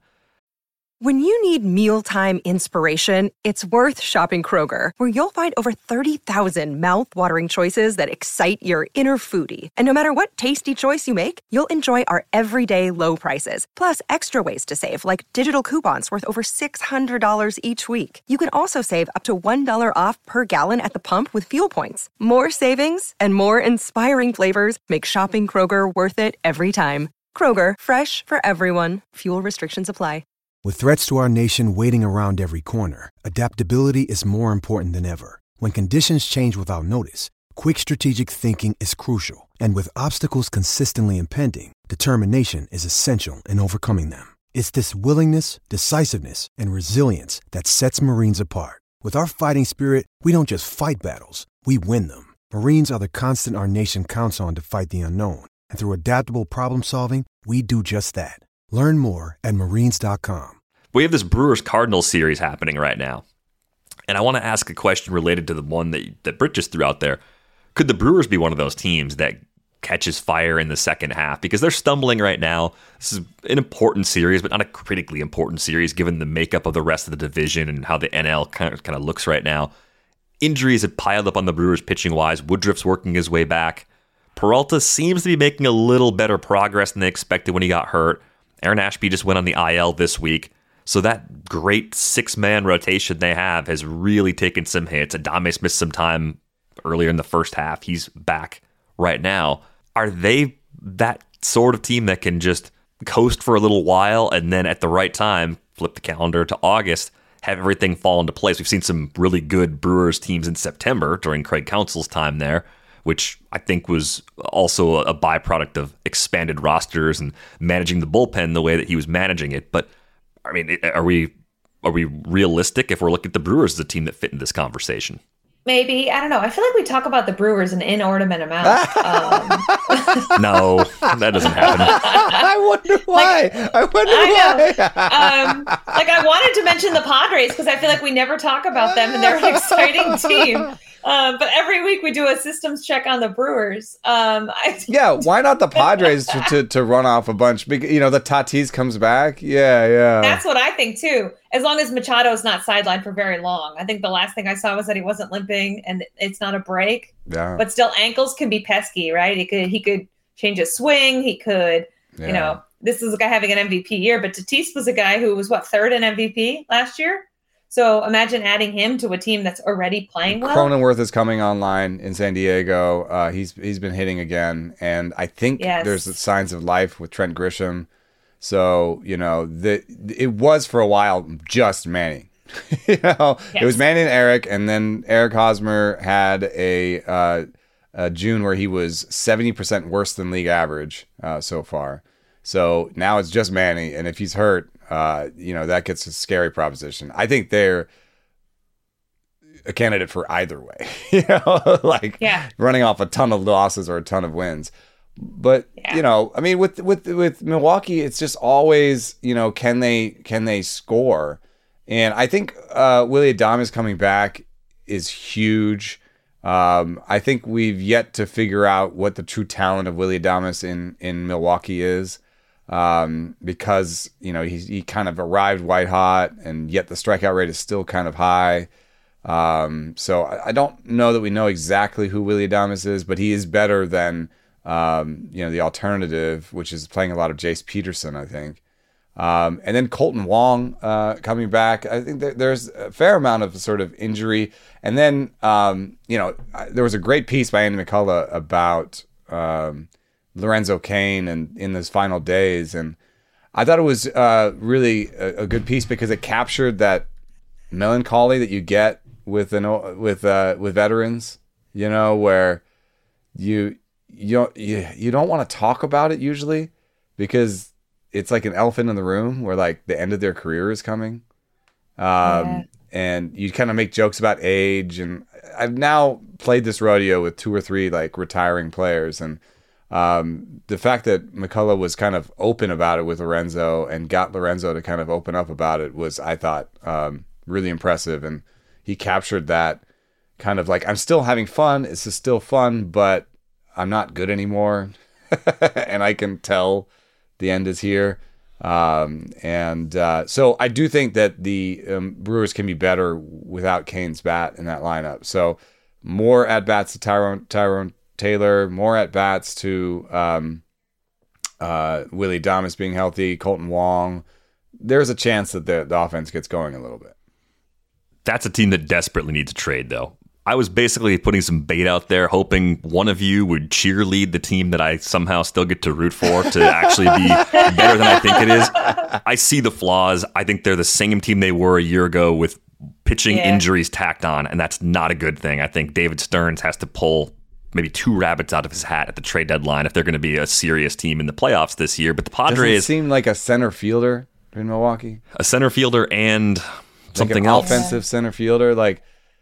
When you need mealtime inspiration, it's worth shopping Kroger, where you'll find over 30,000 mouth-watering choices that excite your inner foodie. And no matter what tasty choice you make, you'll enjoy our everyday low prices, plus extra ways to save, like digital coupons worth over $600 each week. You can also save up to $1 off per gallon at the pump with fuel points. More savings and more inspiring flavors make shopping Kroger worth it every time. Kroger, fresh for everyone. Fuel restrictions apply. With threats to our nation waiting around every corner, adaptability is more important than ever. When conditions change without notice, quick strategic thinking is crucial. And with obstacles consistently impending, determination is essential in overcoming them. It's this willingness, decisiveness, and resilience that sets Marines apart. With our fighting spirit, we don't just fight battles, we win them. Marines are the constant our nation counts on to fight the unknown. And through adaptable problem solving, we do just that. Learn more at Marines.com. We have this Brewers-Cardinals series happening right now. And I want to ask a question related to the one that Britt just threw out there. Could the Brewers be one of those teams that catches fire in the second half? Because they're stumbling right now. This is an important series, but not a critically important series given the makeup of the rest of the division and how the NL kind of looks right now. Injuries have piled up on the Brewers pitching-wise. Woodruff's working his way back. Peralta seems to be making a little better progress than they expected when he got hurt. Aaron Ashby just went on the IL this week. So that great six-man rotation they have has really taken some hits. Adames missed some time earlier in the first half. He's back right now. Are they that sort of team that can just coast for a little while and then at the right time, flip the calendar to August, have everything fall into place? We've seen some really good Brewers teams in September during Craig Counsell's time there, which I think was also a byproduct of expanded rosters and managing the bullpen the way that he was managing it. But I mean, are we realistic if we're looking at the Brewers as a team that fit in this conversation? Maybe. I don't know. I feel like we talk about the Brewers an inordinate amount. No, that doesn't happen. I wonder why. I wanted to mention the Padres because I feel like we never talk about them and they're an exciting team. But every week we do a systems check on the Brewers. Yeah, why not the Padres to run off a bunch? Because, the Tatis comes back. Yeah. That's what I think too. As long as Machado's not sidelined for very long. I think the last thing I saw was that he wasn't limping and it's not a break. Yeah. But still, ankles can be pesky, right? He could change his swing. He could, this is a guy having an MVP year, but Tatis was a guy who was third in MVP last year. So imagine adding him to a team that's already playing well. Cronenworth is coming online in San Diego. He's been hitting again, and I think there's signs of life with Trent Grisham. So it was for a while just Manny. It was Manny and Eric, and then Eric Hosmer had a June where he was 70% worse than league average so far. So now it's just Manny, and if he's hurt, that gets a scary proposition. I think they're a candidate for either way, running off a ton of losses or a ton of wins. But, with Milwaukee, it's just always, can they score? And I think Willy Adames coming back is huge. I think we've yet to figure out what the true talent of Willy Adames in Milwaukee is. Because he kind of arrived white hot, and yet the strikeout rate is still kind of high. So I don't know that we know exactly who Willy Adames is, but he is better than the alternative, which is playing a lot of Jace Peterson, I think. And then Colton Wong coming back. I think there's a fair amount of sort of injury. And then there was a great piece by Andy McCullough about Lorenzo Cain and in those final days, and I thought it was really a good piece because it captured that melancholy that you get with veterans, where you don't want to talk about it usually because it's like an elephant in the room where like the end of their career is coming, and you kind of make jokes about age. And I've now played this rodeo with 2 or 3 like retiring players, and the fact that McCullough was kind of open about it with Lorenzo and got Lorenzo to kind of open up about it was, I thought, really impressive. And he captured that, kind of like, I'm still having fun. This is still fun, but I'm not good anymore. And I can tell the end is here. So I do think that the Brewers can be better without Kane's bat in that lineup. So more at-bats to Tyrone Taylor, more at-bats to Willie Adames being healthy, Colton Wong. There's a chance that the offense gets going a little bit. That's a team that desperately needs a trade, though. I was basically putting some bait out there, hoping one of you would cheerlead the team that I somehow still get to root for to actually be better than I think it is. I see the flaws. I think they're the same team they were a year ago with pitching injuries tacked on, and that's not a good thing. I think David Stearns has to pull maybe 2 rabbits out of his hat at the trade deadline if they're going to be a serious team in the playoffs this year. But the Padres... Doesn't it seem like a center fielder in Milwaukee? A center fielder and something else. Offensive center fielder, like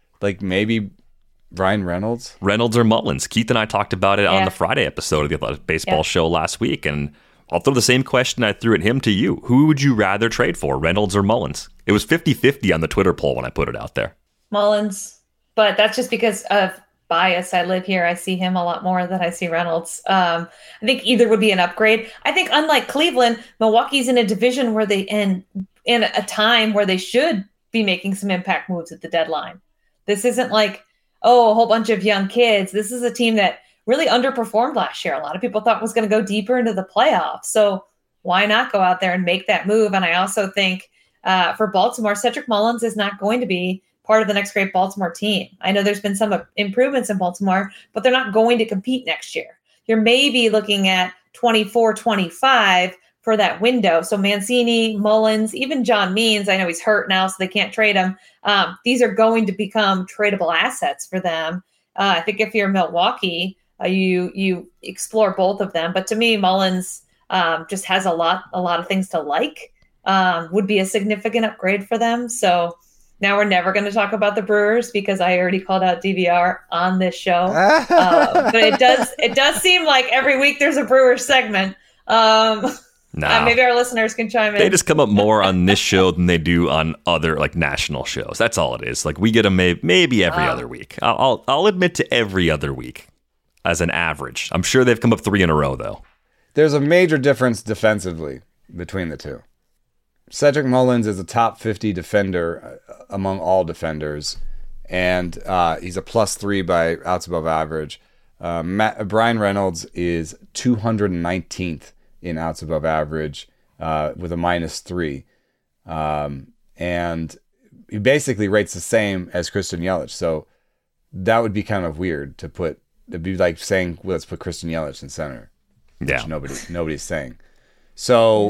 maybe Ryan Reynolds? Reynolds or Mullins. Keith and I talked about it on the Friday episode of the Athletic Baseball Show last week, and I'll throw the same question I threw at him to you. Who would you rather trade for, Reynolds or Mullins? It was 50-50 on the Twitter poll when I put it out there. Mullins, but that's just because of bias. I live here. I see him a lot more than I see Reynolds. I think either would be an upgrade. I think unlike Cleveland, Milwaukee's in a division where they in a time where they should be making some impact moves at the deadline. This isn't like, a whole bunch of young kids. This is a team that really underperformed last year. A lot of people thought was going to go deeper into the playoffs. So why not go out there and make that move? And I also think for Baltimore, Cedric Mullins is not going to be part of the next great Baltimore team. I know there's been some improvements in Baltimore, but they're not going to compete next year. You're maybe looking at 24, 25 for that window. So Mancini, Mullins, even John Means, I know he's hurt now, so they can't trade him. These are going to become tradable assets for them. I think if you're Milwaukee, you explore both of them. But to me, Mullins just has a lot of things to like. Would be a significant upgrade for them. So now we're never going to talk about the Brewers because I already called out DVR on this show. But it does seem like every week there's a Brewers segment. Maybe our listeners can chime in. They just come up more on this show than they do on other national shows. That's all it is. We get them maybe every other week. I'll admit to every other week as an average. I'm sure they've come up 3 in a row though. There's a major difference defensively between the two. Cedric Mullins is a top 50 defender among all defenders, and he's a +3 by outs above average. Brian Reynolds is 219th in outs above average with a -3. And he basically rates the same as Christian Yelich. So that would be kind of weird to put. It'd be like saying, well, let's put Christian Yelich in center. Which nobody's saying. So,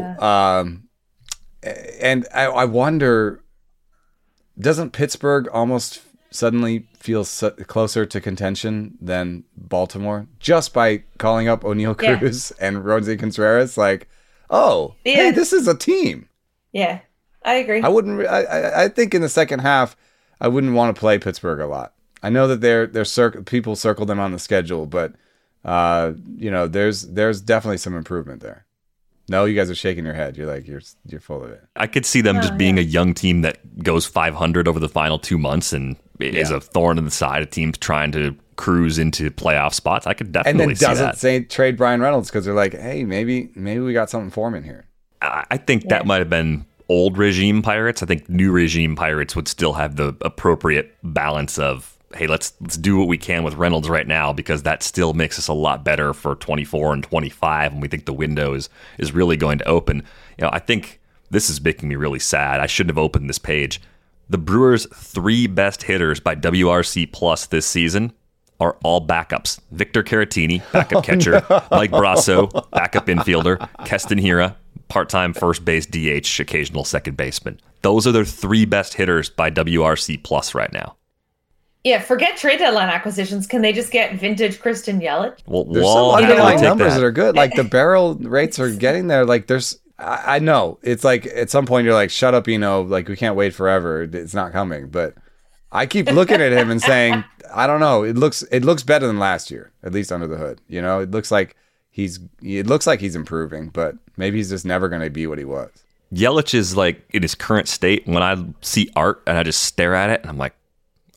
and I wonder, doesn't Pittsburgh almost suddenly feel closer to contention than Baltimore just by calling up O'Neal Cruz and Rosie Contreras? Hey, this is a team. Yeah, I agree. I think in the second half, I wouldn't want to play Pittsburgh a lot. I know that people circle them on the schedule, but there's definitely some improvement there. No, you guys are shaking your head. You're like, you're full of it. I could see them just being a young team that goes 500 over the final 2 months and is a thorn in the side of teams trying to cruise into playoff spots. I could definitely see that. And then doesn't trade Brian Reynolds because they're like, hey, maybe we got something for him in here. I think that might have been old regime Pirates. I think new regime Pirates would still have the appropriate balance of, hey, let's do what we can with Reynolds right now because that still makes us a lot better for 24 and 25, and we think the window is really going to open. I think this is making me really sad. I shouldn't have opened this page. The Brewers' 3 best hitters by WRC Plus this season are all backups. Victor Caratini, backup catcher. Mike Brasso, backup infielder. Keston Hiura, part-time first base DH, occasional second baseman. Those are their 3 best hitters by WRC Plus right now. Yeah, forget trade deadline acquisitions. Can they just get vintage Christian Yelich? Well, there's some underlying numbers that are good. The barrel rates are getting there. I know it's at some point you're like, shut up, we can't wait forever. It's not coming. But I keep looking at him and saying, I don't know. It looks better than last year, at least under the hood. It looks like he's improving, but maybe he's just never going to be what he was. Yelich is in his current state. When I see art and I just stare at it, and I'm like,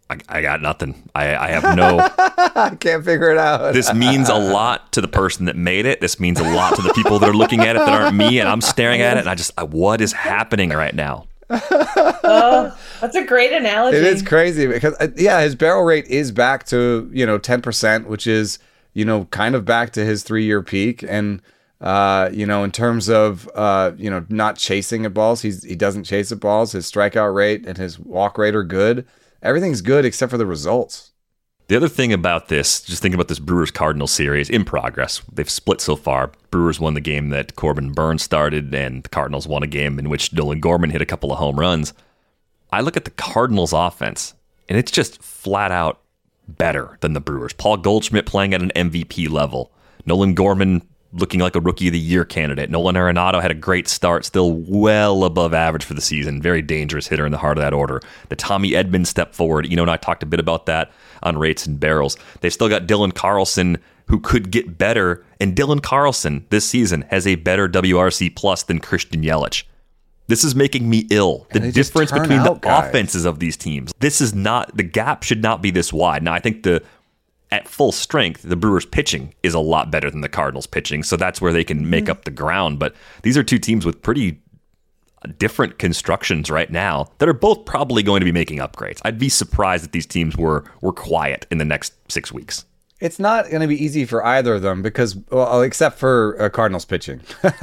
I got nothing. I have no. I can't figure it out. This means a lot to the person that made it. This means a lot to the people that are looking at it that aren't me, and I'm staring at it, and what is happening right now? Oh, that's a great analogy. It is crazy because, his barrel rate is back to, 10%, which is, kind of back to his 3-year peak. And, in terms of, not chasing at balls, he doesn't chase at balls. His strikeout rate and his walk rate are good. Everything's good except for the results. The other thing about this, just thinking about this Brewers-Cardinals series in progress, they've split so far. Brewers won the game that Corbin Burnes started, and the Cardinals won a game in which Nolan Gorman hit a couple of home runs. I look at the Cardinals offense, and it's just flat out better than the Brewers. Paul Goldschmidt playing at an MVP level. Nolan Gorman looking like a Rookie of the Year candidate. Nolan Arenado had a great start, still well above average for the season. Very dangerous hitter in the heart of that order. The Tommy Edman step forward. And I talked a bit about that on Rates and Barrels. They've still got Dylan Carlson, who could get better. And Dylan Carlson this season has a better WRC plus than Christian Yelich. This is making me ill. The difference between the offenses of these teams. The gap should not be this wide. Now, I think at full strength, the Brewers pitching is a lot better than the Cardinals pitching. So that's where they can make up the ground. But these are two teams with pretty different constructions right now that are both probably going to be making upgrades. I'd be surprised if these teams were quiet in the next 6 weeks. It's not going to be easy for either of them because, well, except for Cardinals pitching.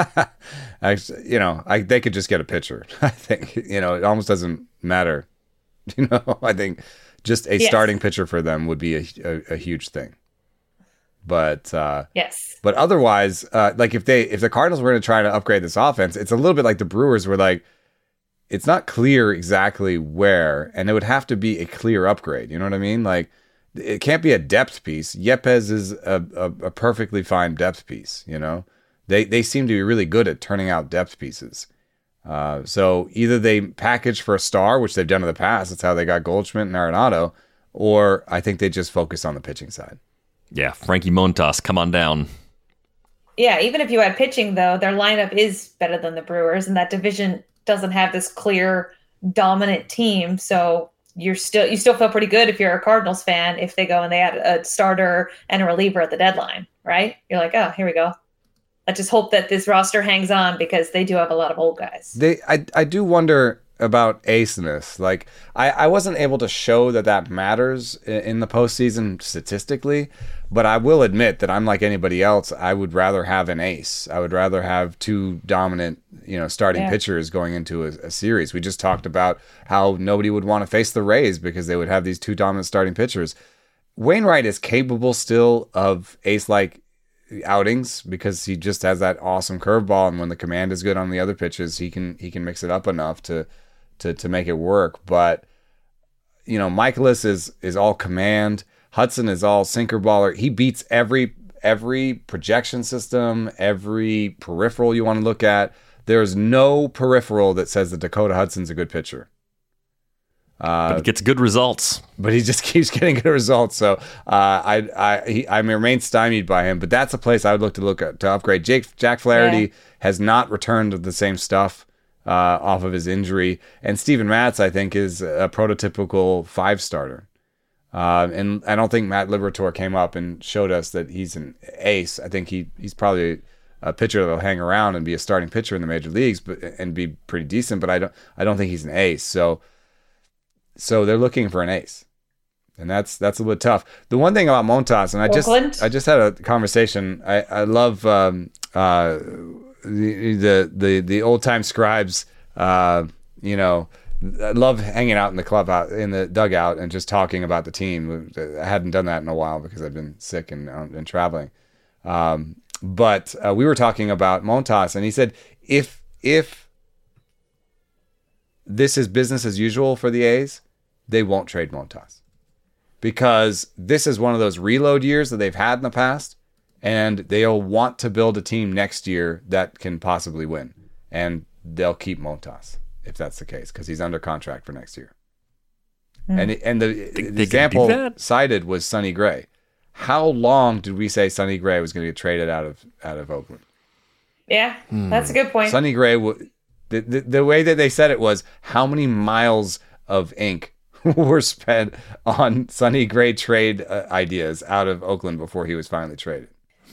They could just get a pitcher. I think, it almost doesn't matter. I think just a starting pitcher for them would be a huge thing. But yes. But otherwise, if the Cardinals were going to try to upgrade this offense, it's a little bit like the Brewers were like, it's not clear exactly where, and it would have to be a clear upgrade. You know what I mean? Like, it can't be a depth piece. Yepes is a perfectly fine depth piece. They seem to be really good at turning out depth pieces. So either they package for a star, which they've done in the past. That's how they got Goldschmidt and Arenado, or I think they just focus on the pitching side. Yeah, Frankie Montas, come on down. Yeah, even if you had pitching, though, their lineup is better than the Brewers, and that division doesn't have this clear dominant team. So you still feel pretty good if you're a Cardinals fan if they go and they add a starter and a reliever at the deadline, right? You're like, oh, here we go. Let's just hope that this roster hangs on because they do have a lot of old guys. I do wonder about aceness. Like, I wasn't able to show that matters in the postseason statistically, but I will admit that I'm like anybody else. I would rather have an ace. I would rather have two dominant, starting pitchers going into a series. We just talked about how nobody would want to face the Rays because they would have these two dominant starting pitchers. Wainwright is capable still of ace-like outings because he just has that awesome curveball, and when the command is good on the other pitches, he can mix it up enough to make it work. But Michaelis is all command. Hudson is all sinker baller. He beats every projection system, every peripheral you want to look at. There's no peripheral that says that Dakota Hudson's a good pitcher. But he gets good results. But he just keeps getting good results. So I remain stymied by him. But that's a place I would look at to upgrade. Jack Flaherty has not returned to the same stuff off of his injury. And Steven Matz, I think, is a prototypical 5-starter. And I don't think Matt Liberatore came up and showed us that he's an ace. I think he's probably a pitcher that'll hang around and be a starting pitcher in the major leagues, and be pretty decent. But I don't think he's an ace. So they're looking for an ace, and that's a little bit tough. The one thing about Montas, and I just had a conversation. I love the old time scribes. I love hanging out in the clubhouse, in the dugout, and just talking about the team. I hadn't done that in a while because I've been sick and traveling. But we were talking about Montas, and he said if this is business as usual for the A's, they won't trade Montas because this is one of those reload years that they've had in the past, and they'll want to build a team next year that can possibly win, and they'll keep Montas if that's the case because he's under contract for next year. And the example cited was Sonny Gray. How long did we say Sonny Gray was going to get traded out of Oakland? Yeah, that's a good point. Sonny Gray, the way that they said it was, how many miles of ink were spent on Sonny Gray trade ideas out of Oakland before he was finally traded.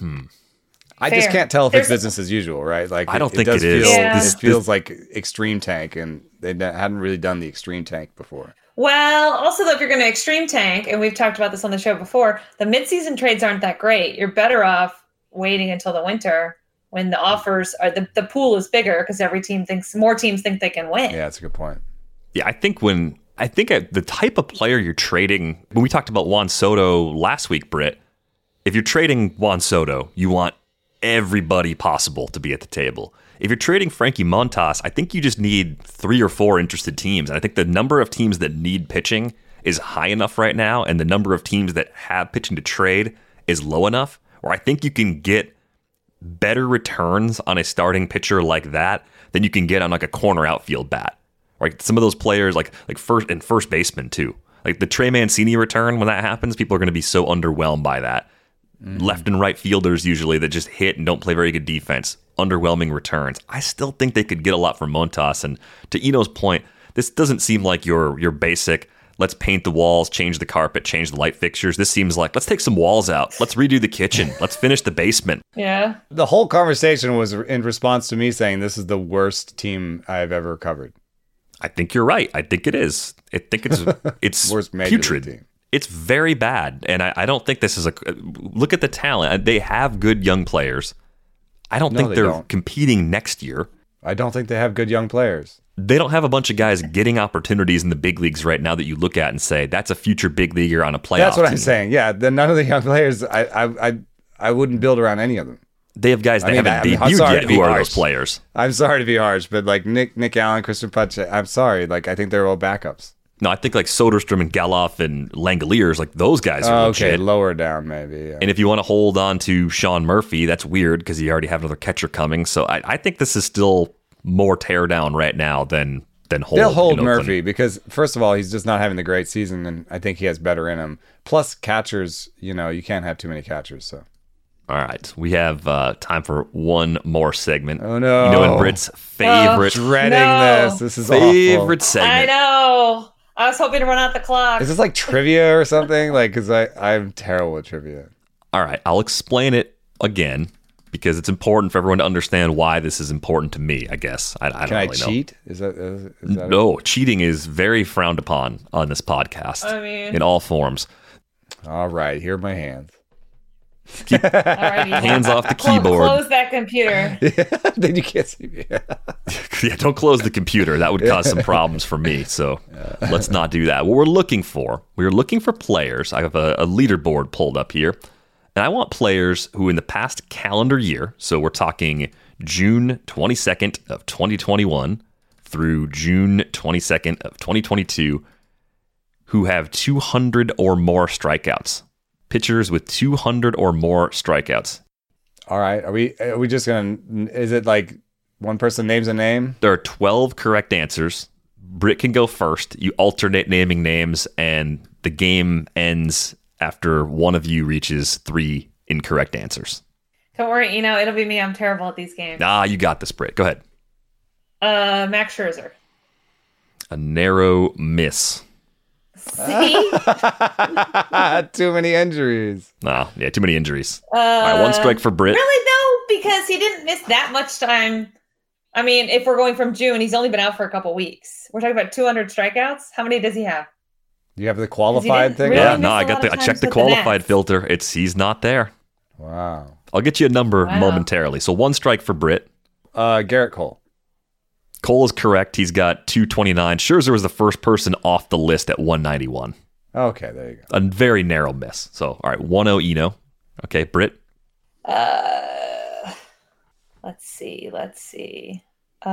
I just Fair. can't tell if it's business as usual, right? Like I don't think does it is. Feel, Yeah. This feels like extreme tank, and they hadn't really done the extreme tank before. Well, also though, if you're going to extreme tank, and we've talked about this on the show before, the midseason trades aren't that great. You're better off waiting until the winter when the offers are the pool is bigger because more teams think they can win. Yeah, that's a good point. Yeah, I think the type of player you're trading, when we talked about Juan Soto last week, Britt, if you're trading Juan Soto, you want everybody possible to be at the table. If you're trading Frankie Montas, I think you just need 3 or 4 interested teams. And I think the number of teams that need pitching is high enough right now, and the number of teams that have pitching to trade is low enough, where I think you can get better returns on a starting pitcher like that than you can get on like a corner outfield bat. Right? Some of those players, like first baseman too. Like the Trey Mancini return, when that happens, people are going to be so underwhelmed by that. Left and right fielders usually that just hit and don't play very good defense. Underwhelming returns. I still think they could get a lot from Montas. And to Eno's point, this doesn't seem like your basic, let's paint the walls, change the carpet, change the light fixtures. This seems like, let's take some walls out. Let's redo the kitchen. Let's finish the basement. Yeah. The whole conversation was in response to me saying this is the worst team I've ever covered. I think you're right. I think it is. I think it's Worst major league putrid. team. It's very bad. And I don't think this is look at the talent. They have good young players. I don't think they're don't. competing next year. I don't think they have good young players. They don't have a bunch of guys getting opportunities in the big leagues right now that you look at and say, that's a future big leaguer on a playoff That's what I'm team. saying. Yeah, none of the young players, I wouldn't build around any of them. They have guys that haven't I'm debuted sorry yet to be who are harsh. those players. I'm sorry to be harsh, but like Nick Allen, Christian Pache, I'm sorry. Like I think they're all backups. No, I think like Soderstrom and Geloff and Langoliers, like those guys are Okay, legit. lower down maybe. Yeah. And if you want to hold on to Sean Murphy, that's weird because you already have another catcher coming. So I think this is still more tear down right now than hold. They'll hold in Oakland. Murphy because first of all, he's just not having the great season, and I think he has better in him. Plus catchers, you can't have too many catchers. So All right, we have time for one more segment. Oh, no. And Britt's favorite dreading No. this. This is favorite awful. segment. I know. I was hoping to run out the clock. Is this like trivia or something? Like, because I'm terrible at trivia. All right, I'll explain it again because it's important for everyone to understand why this is important to me, I guess. I don't Can I really cheat? Is that No, cheating is very frowned upon on this podcast in all forms. All right, here are my hands. Alrighty. Hands off the keyboard. Close that computer. Then you can't see me. Yeah, don't close the computer. That would cause some problems for me. So let's not do that. What we're looking for players. I have a leaderboard pulled up here. And I want players who in the past calendar year, so we're talking June 22nd of 2021 through June 22nd of 2022, who have 200 or more strikeouts. Pitchers with 200 or more strikeouts. All right, are we just gonna? Is it like one person names a name? There are 12 correct answers. Britt can go first. You alternate naming names, and the game ends after one of you reaches 3 incorrect answers. Don't worry, it'll be me. I'm terrible at these games. You got this, Britt. Go ahead. Max Scherzer. A narrow miss. See? Too many injuries. Yeah, too many injuries. All right, one strike for Britt. Really, no, because he didn't miss that much time. I mean, if we're going from June, he's only been out for a couple weeks. We're talking about 200 strikeouts. How many does he have? Do you have the qualified thing? really Yeah, missed no, a I lot of checked times the with the qualified Nats. filter. He's not there. Wow. I'll get you a number Wow. momentarily. So one strike for Britt. Garrett Cole. Cole is correct. He's got 229. Scherzer was the first person off the list at 191. Okay, there you go. A very narrow miss. So, all right, 1-0 Eno. Okay, Britt. Let's see.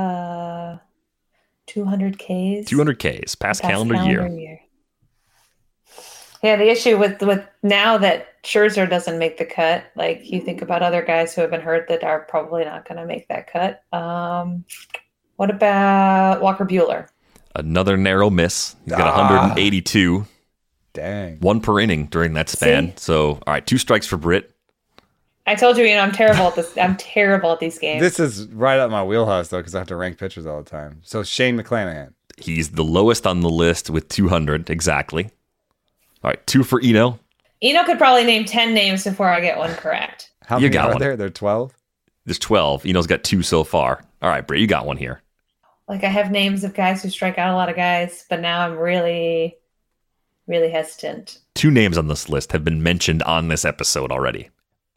200 Ks. 200 Ks, past calendar year. Yeah, the issue with now that Scherzer doesn't make the cut, like you think about other guys who have been hurt that are probably not going to make that cut. What about Walker Buehler? Another narrow miss. He's got 182. Dang. One per inning during that span. See? So, all right, 2 strikes for Britt. I told you, I'm terrible at this. I'm terrible at these games. This is right up my wheelhouse though, because I have to rank pitchers all the time. So Shane McClanahan. He's the lowest on the list with 200 exactly. All right, 2 for Eno. Eno could probably name 10 names before I get one correct. How You many got are one. there? There are 12? There's 12. Eno's got 2 so far. All right, Britt, you got one here. Like, I have names of guys who strike out a lot of guys, but now I'm really, really hesitant. 2 names on this list have been mentioned on this episode already.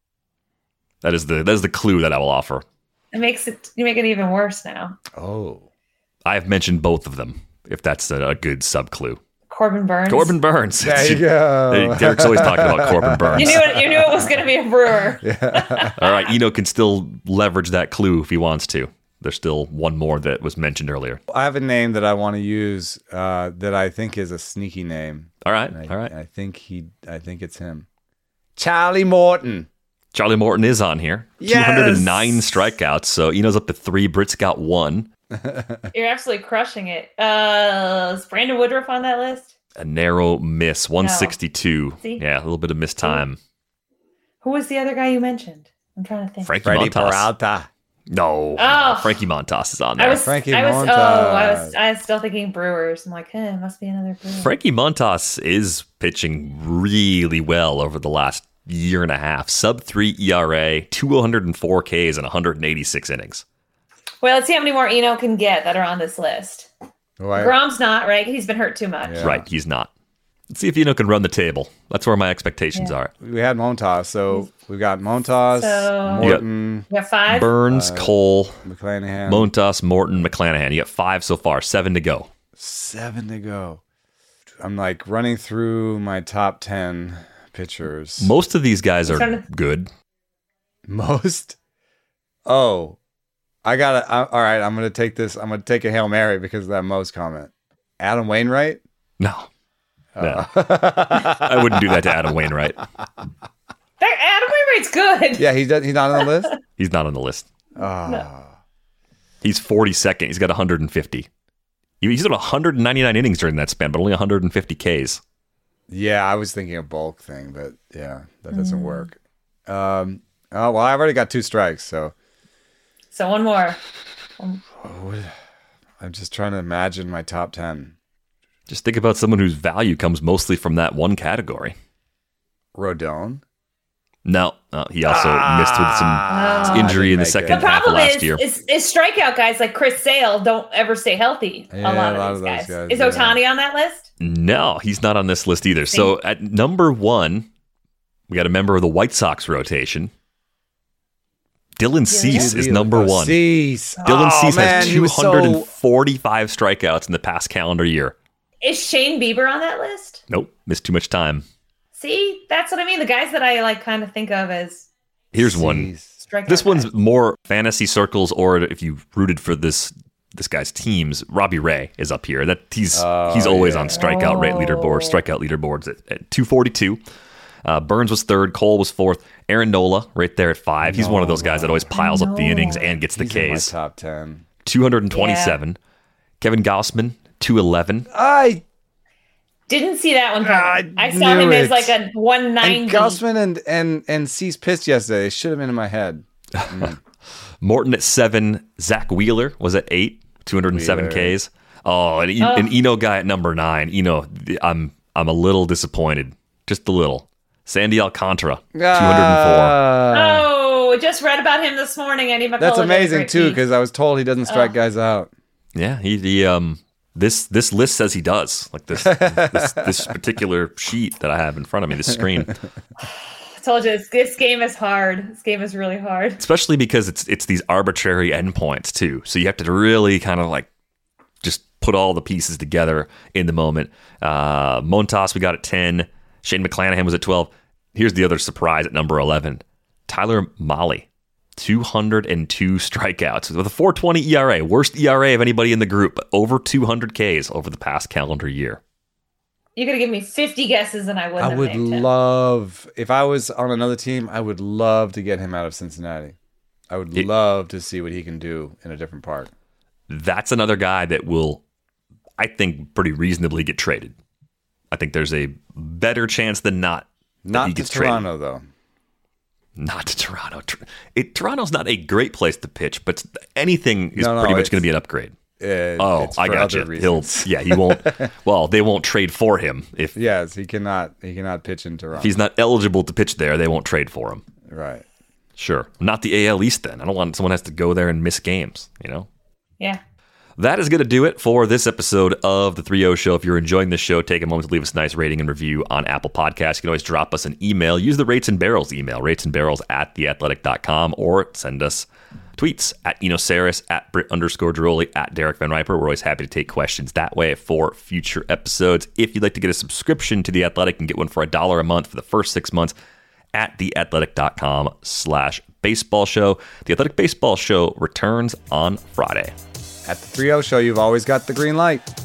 That is the clue that I will offer. You make it even worse now. Oh. I have mentioned both of them, if that's a good sub-clue. Corbin Burns. Corbin Burns. There you go. Derek's always talking about Corbin Burns. You knew it was going to be a Brewer. All right, Eno can still leverage that clue if he wants to. There's still one more that was mentioned earlier. I have a name that I want to use that I think is a sneaky name. All right, And all right. I think it's him. Charlie Morton. Charlie Morton is on here. Yes! 209 strikeouts, so Eno's up to 3. Britt's got 1. You're absolutely crushing it. Is Brandon Woodruff on that list? A narrow miss, 162. No. See? Yeah, a little bit of missed time. Who was the other guy you mentioned? I'm trying to think. Frankie Freddie Montas. Peralta. No, Oh. Frankie Montas is on I there. was Frankie I was Montas. I was still thinking Brewers. I'm like, it must be another Brewer. Frankie Montas is pitching really well over the last year and a half. Sub-3 ERA, 204 Ks and 186 innings. Well, let's see how many more Eno can get that are on this list. Grom's not, right? He's been hurt too much. Yeah. Right, he's not. Let's see if Eno can run the table. That's where my expectations are. We had Montas, so we got Montas, So- Morton, You got 5? Burns, Cole, McClanahan. Montas, Morton, McClanahan. You got 5 so far, 7 to go. 7 to go. I'm like running through my top 10 pitchers. Most of these guys are trying to- good. Most? Oh, all right, I'm going to take this. I'm going to take a Hail Mary because of that most comment. Adam Wainwright? No. No. I wouldn't do that to Adam Wainwright. Adam Wainwright's good. Yeah, he's not on the list? He's not on the list. Oh. He's 42nd. He's got 150. He's got 199 innings during that span, but only 150 Ks. Yeah, I was thinking a bulk thing, but yeah, that doesn't work. Oh, well, I've already got 2 strikes, so So one more. I'm just trying to imagine my top 10. Just think about someone whose value comes mostly from that one category. Rodon? No, he also missed with some injury in the second The half of problem last year. is strikeout guys like Chris Sale don't ever stay healthy. Yeah, a lot of these guys. Is Ohtani on that list? No, he's not on this list either. So at number 1, we got a member of the White Sox rotation. Dylan Cease is number 1. Cease. Dylan Cease has he was 245 strikeouts in the past calendar year. Is Shane Bieber on that list? Nope, missed too much time. See, that's what I mean. The guys that I kind of think of as Here's one. strikeout This one's guys. more fantasy circles, or if you rooted for this guy's teams, Robbie Ray is up here. That he's always on strikeout rate leaderboards, strikeout leaderboards at 242. Burns was 3rd, Cole was 4th, Aaron Nola right there at 5. He's one of those guys that always piles up the innings and gets the He's in my Ks. top 10. 227. Yeah. Kevin Gausman 211. I Didn't see that one coming. I saw knew him as it. like a 190. And Gausman and Cease pitched yesterday. They should have been in my head. Morton at 7. Zach Wheeler was at 8. 207 Wheeler. Ks. Oh, and an Eno guy at number 9. Eno, I'm a little disappointed. Just a little. Sandy Alcantara, 204. Oh, just read about him this morning. Eddie McCullough. That's did a amazing great too, piece. because I was told he doesn't strike guys out. Yeah, he this list says he does. Like this particular sheet that I have in front of me, this screen. I told you this game is hard. This game is really hard. Especially because it's these arbitrary endpoints too. So you have to really kind of like just put all the pieces together in the moment. Montas we got at 10. Shane McClanahan was at 12. Here's the other surprise at number 11. Tyler Mahle, 202 strikeouts with a 4.20 ERA. Worst ERA of anybody in the group, but over 200 Ks over the past calendar year. You could have given me 50 guesses and I wouldn't I have would named him. love, if I was on another team, I would love to get him out of Cincinnati. I would love to see what he can do in a different park. That's another guy that will, I think, pretty reasonably get traded. I think there's a better chance than not that he Not to gets Toronto, though. Not to Toronto. Toronto's not a great place to pitch, but anything is No, pretty much it's- going to be an upgrade. it's I for got other you. reasons. He won't. Well, they won't trade for him if Yes, he cannot pitch in Toronto. if he's not eligible to pitch there. They won't trade for him. Right. Sure, not the AL East. Then I don't want someone has to go there and miss games. Yeah. That is going to do it for this episode of the 3-0 Show. If you're enjoying this show, take a moment to leave us a nice rating and review on Apple Podcasts. You can always drop us an email. Use the Rates and Barrels email, ratesandbarrels@theathletic.com, or send us tweets at Eno Saris, at Britt_Giroli, at Derek Van Riper. We're always happy to take questions that way for future episodes. If you'd like to get a subscription to The Athletic and get one for $1 a month for the first 6 months, at theathletic.com/baseball show. The Athletic Baseball Show returns on Friday. At the 3-0 Show, you've always got the green light.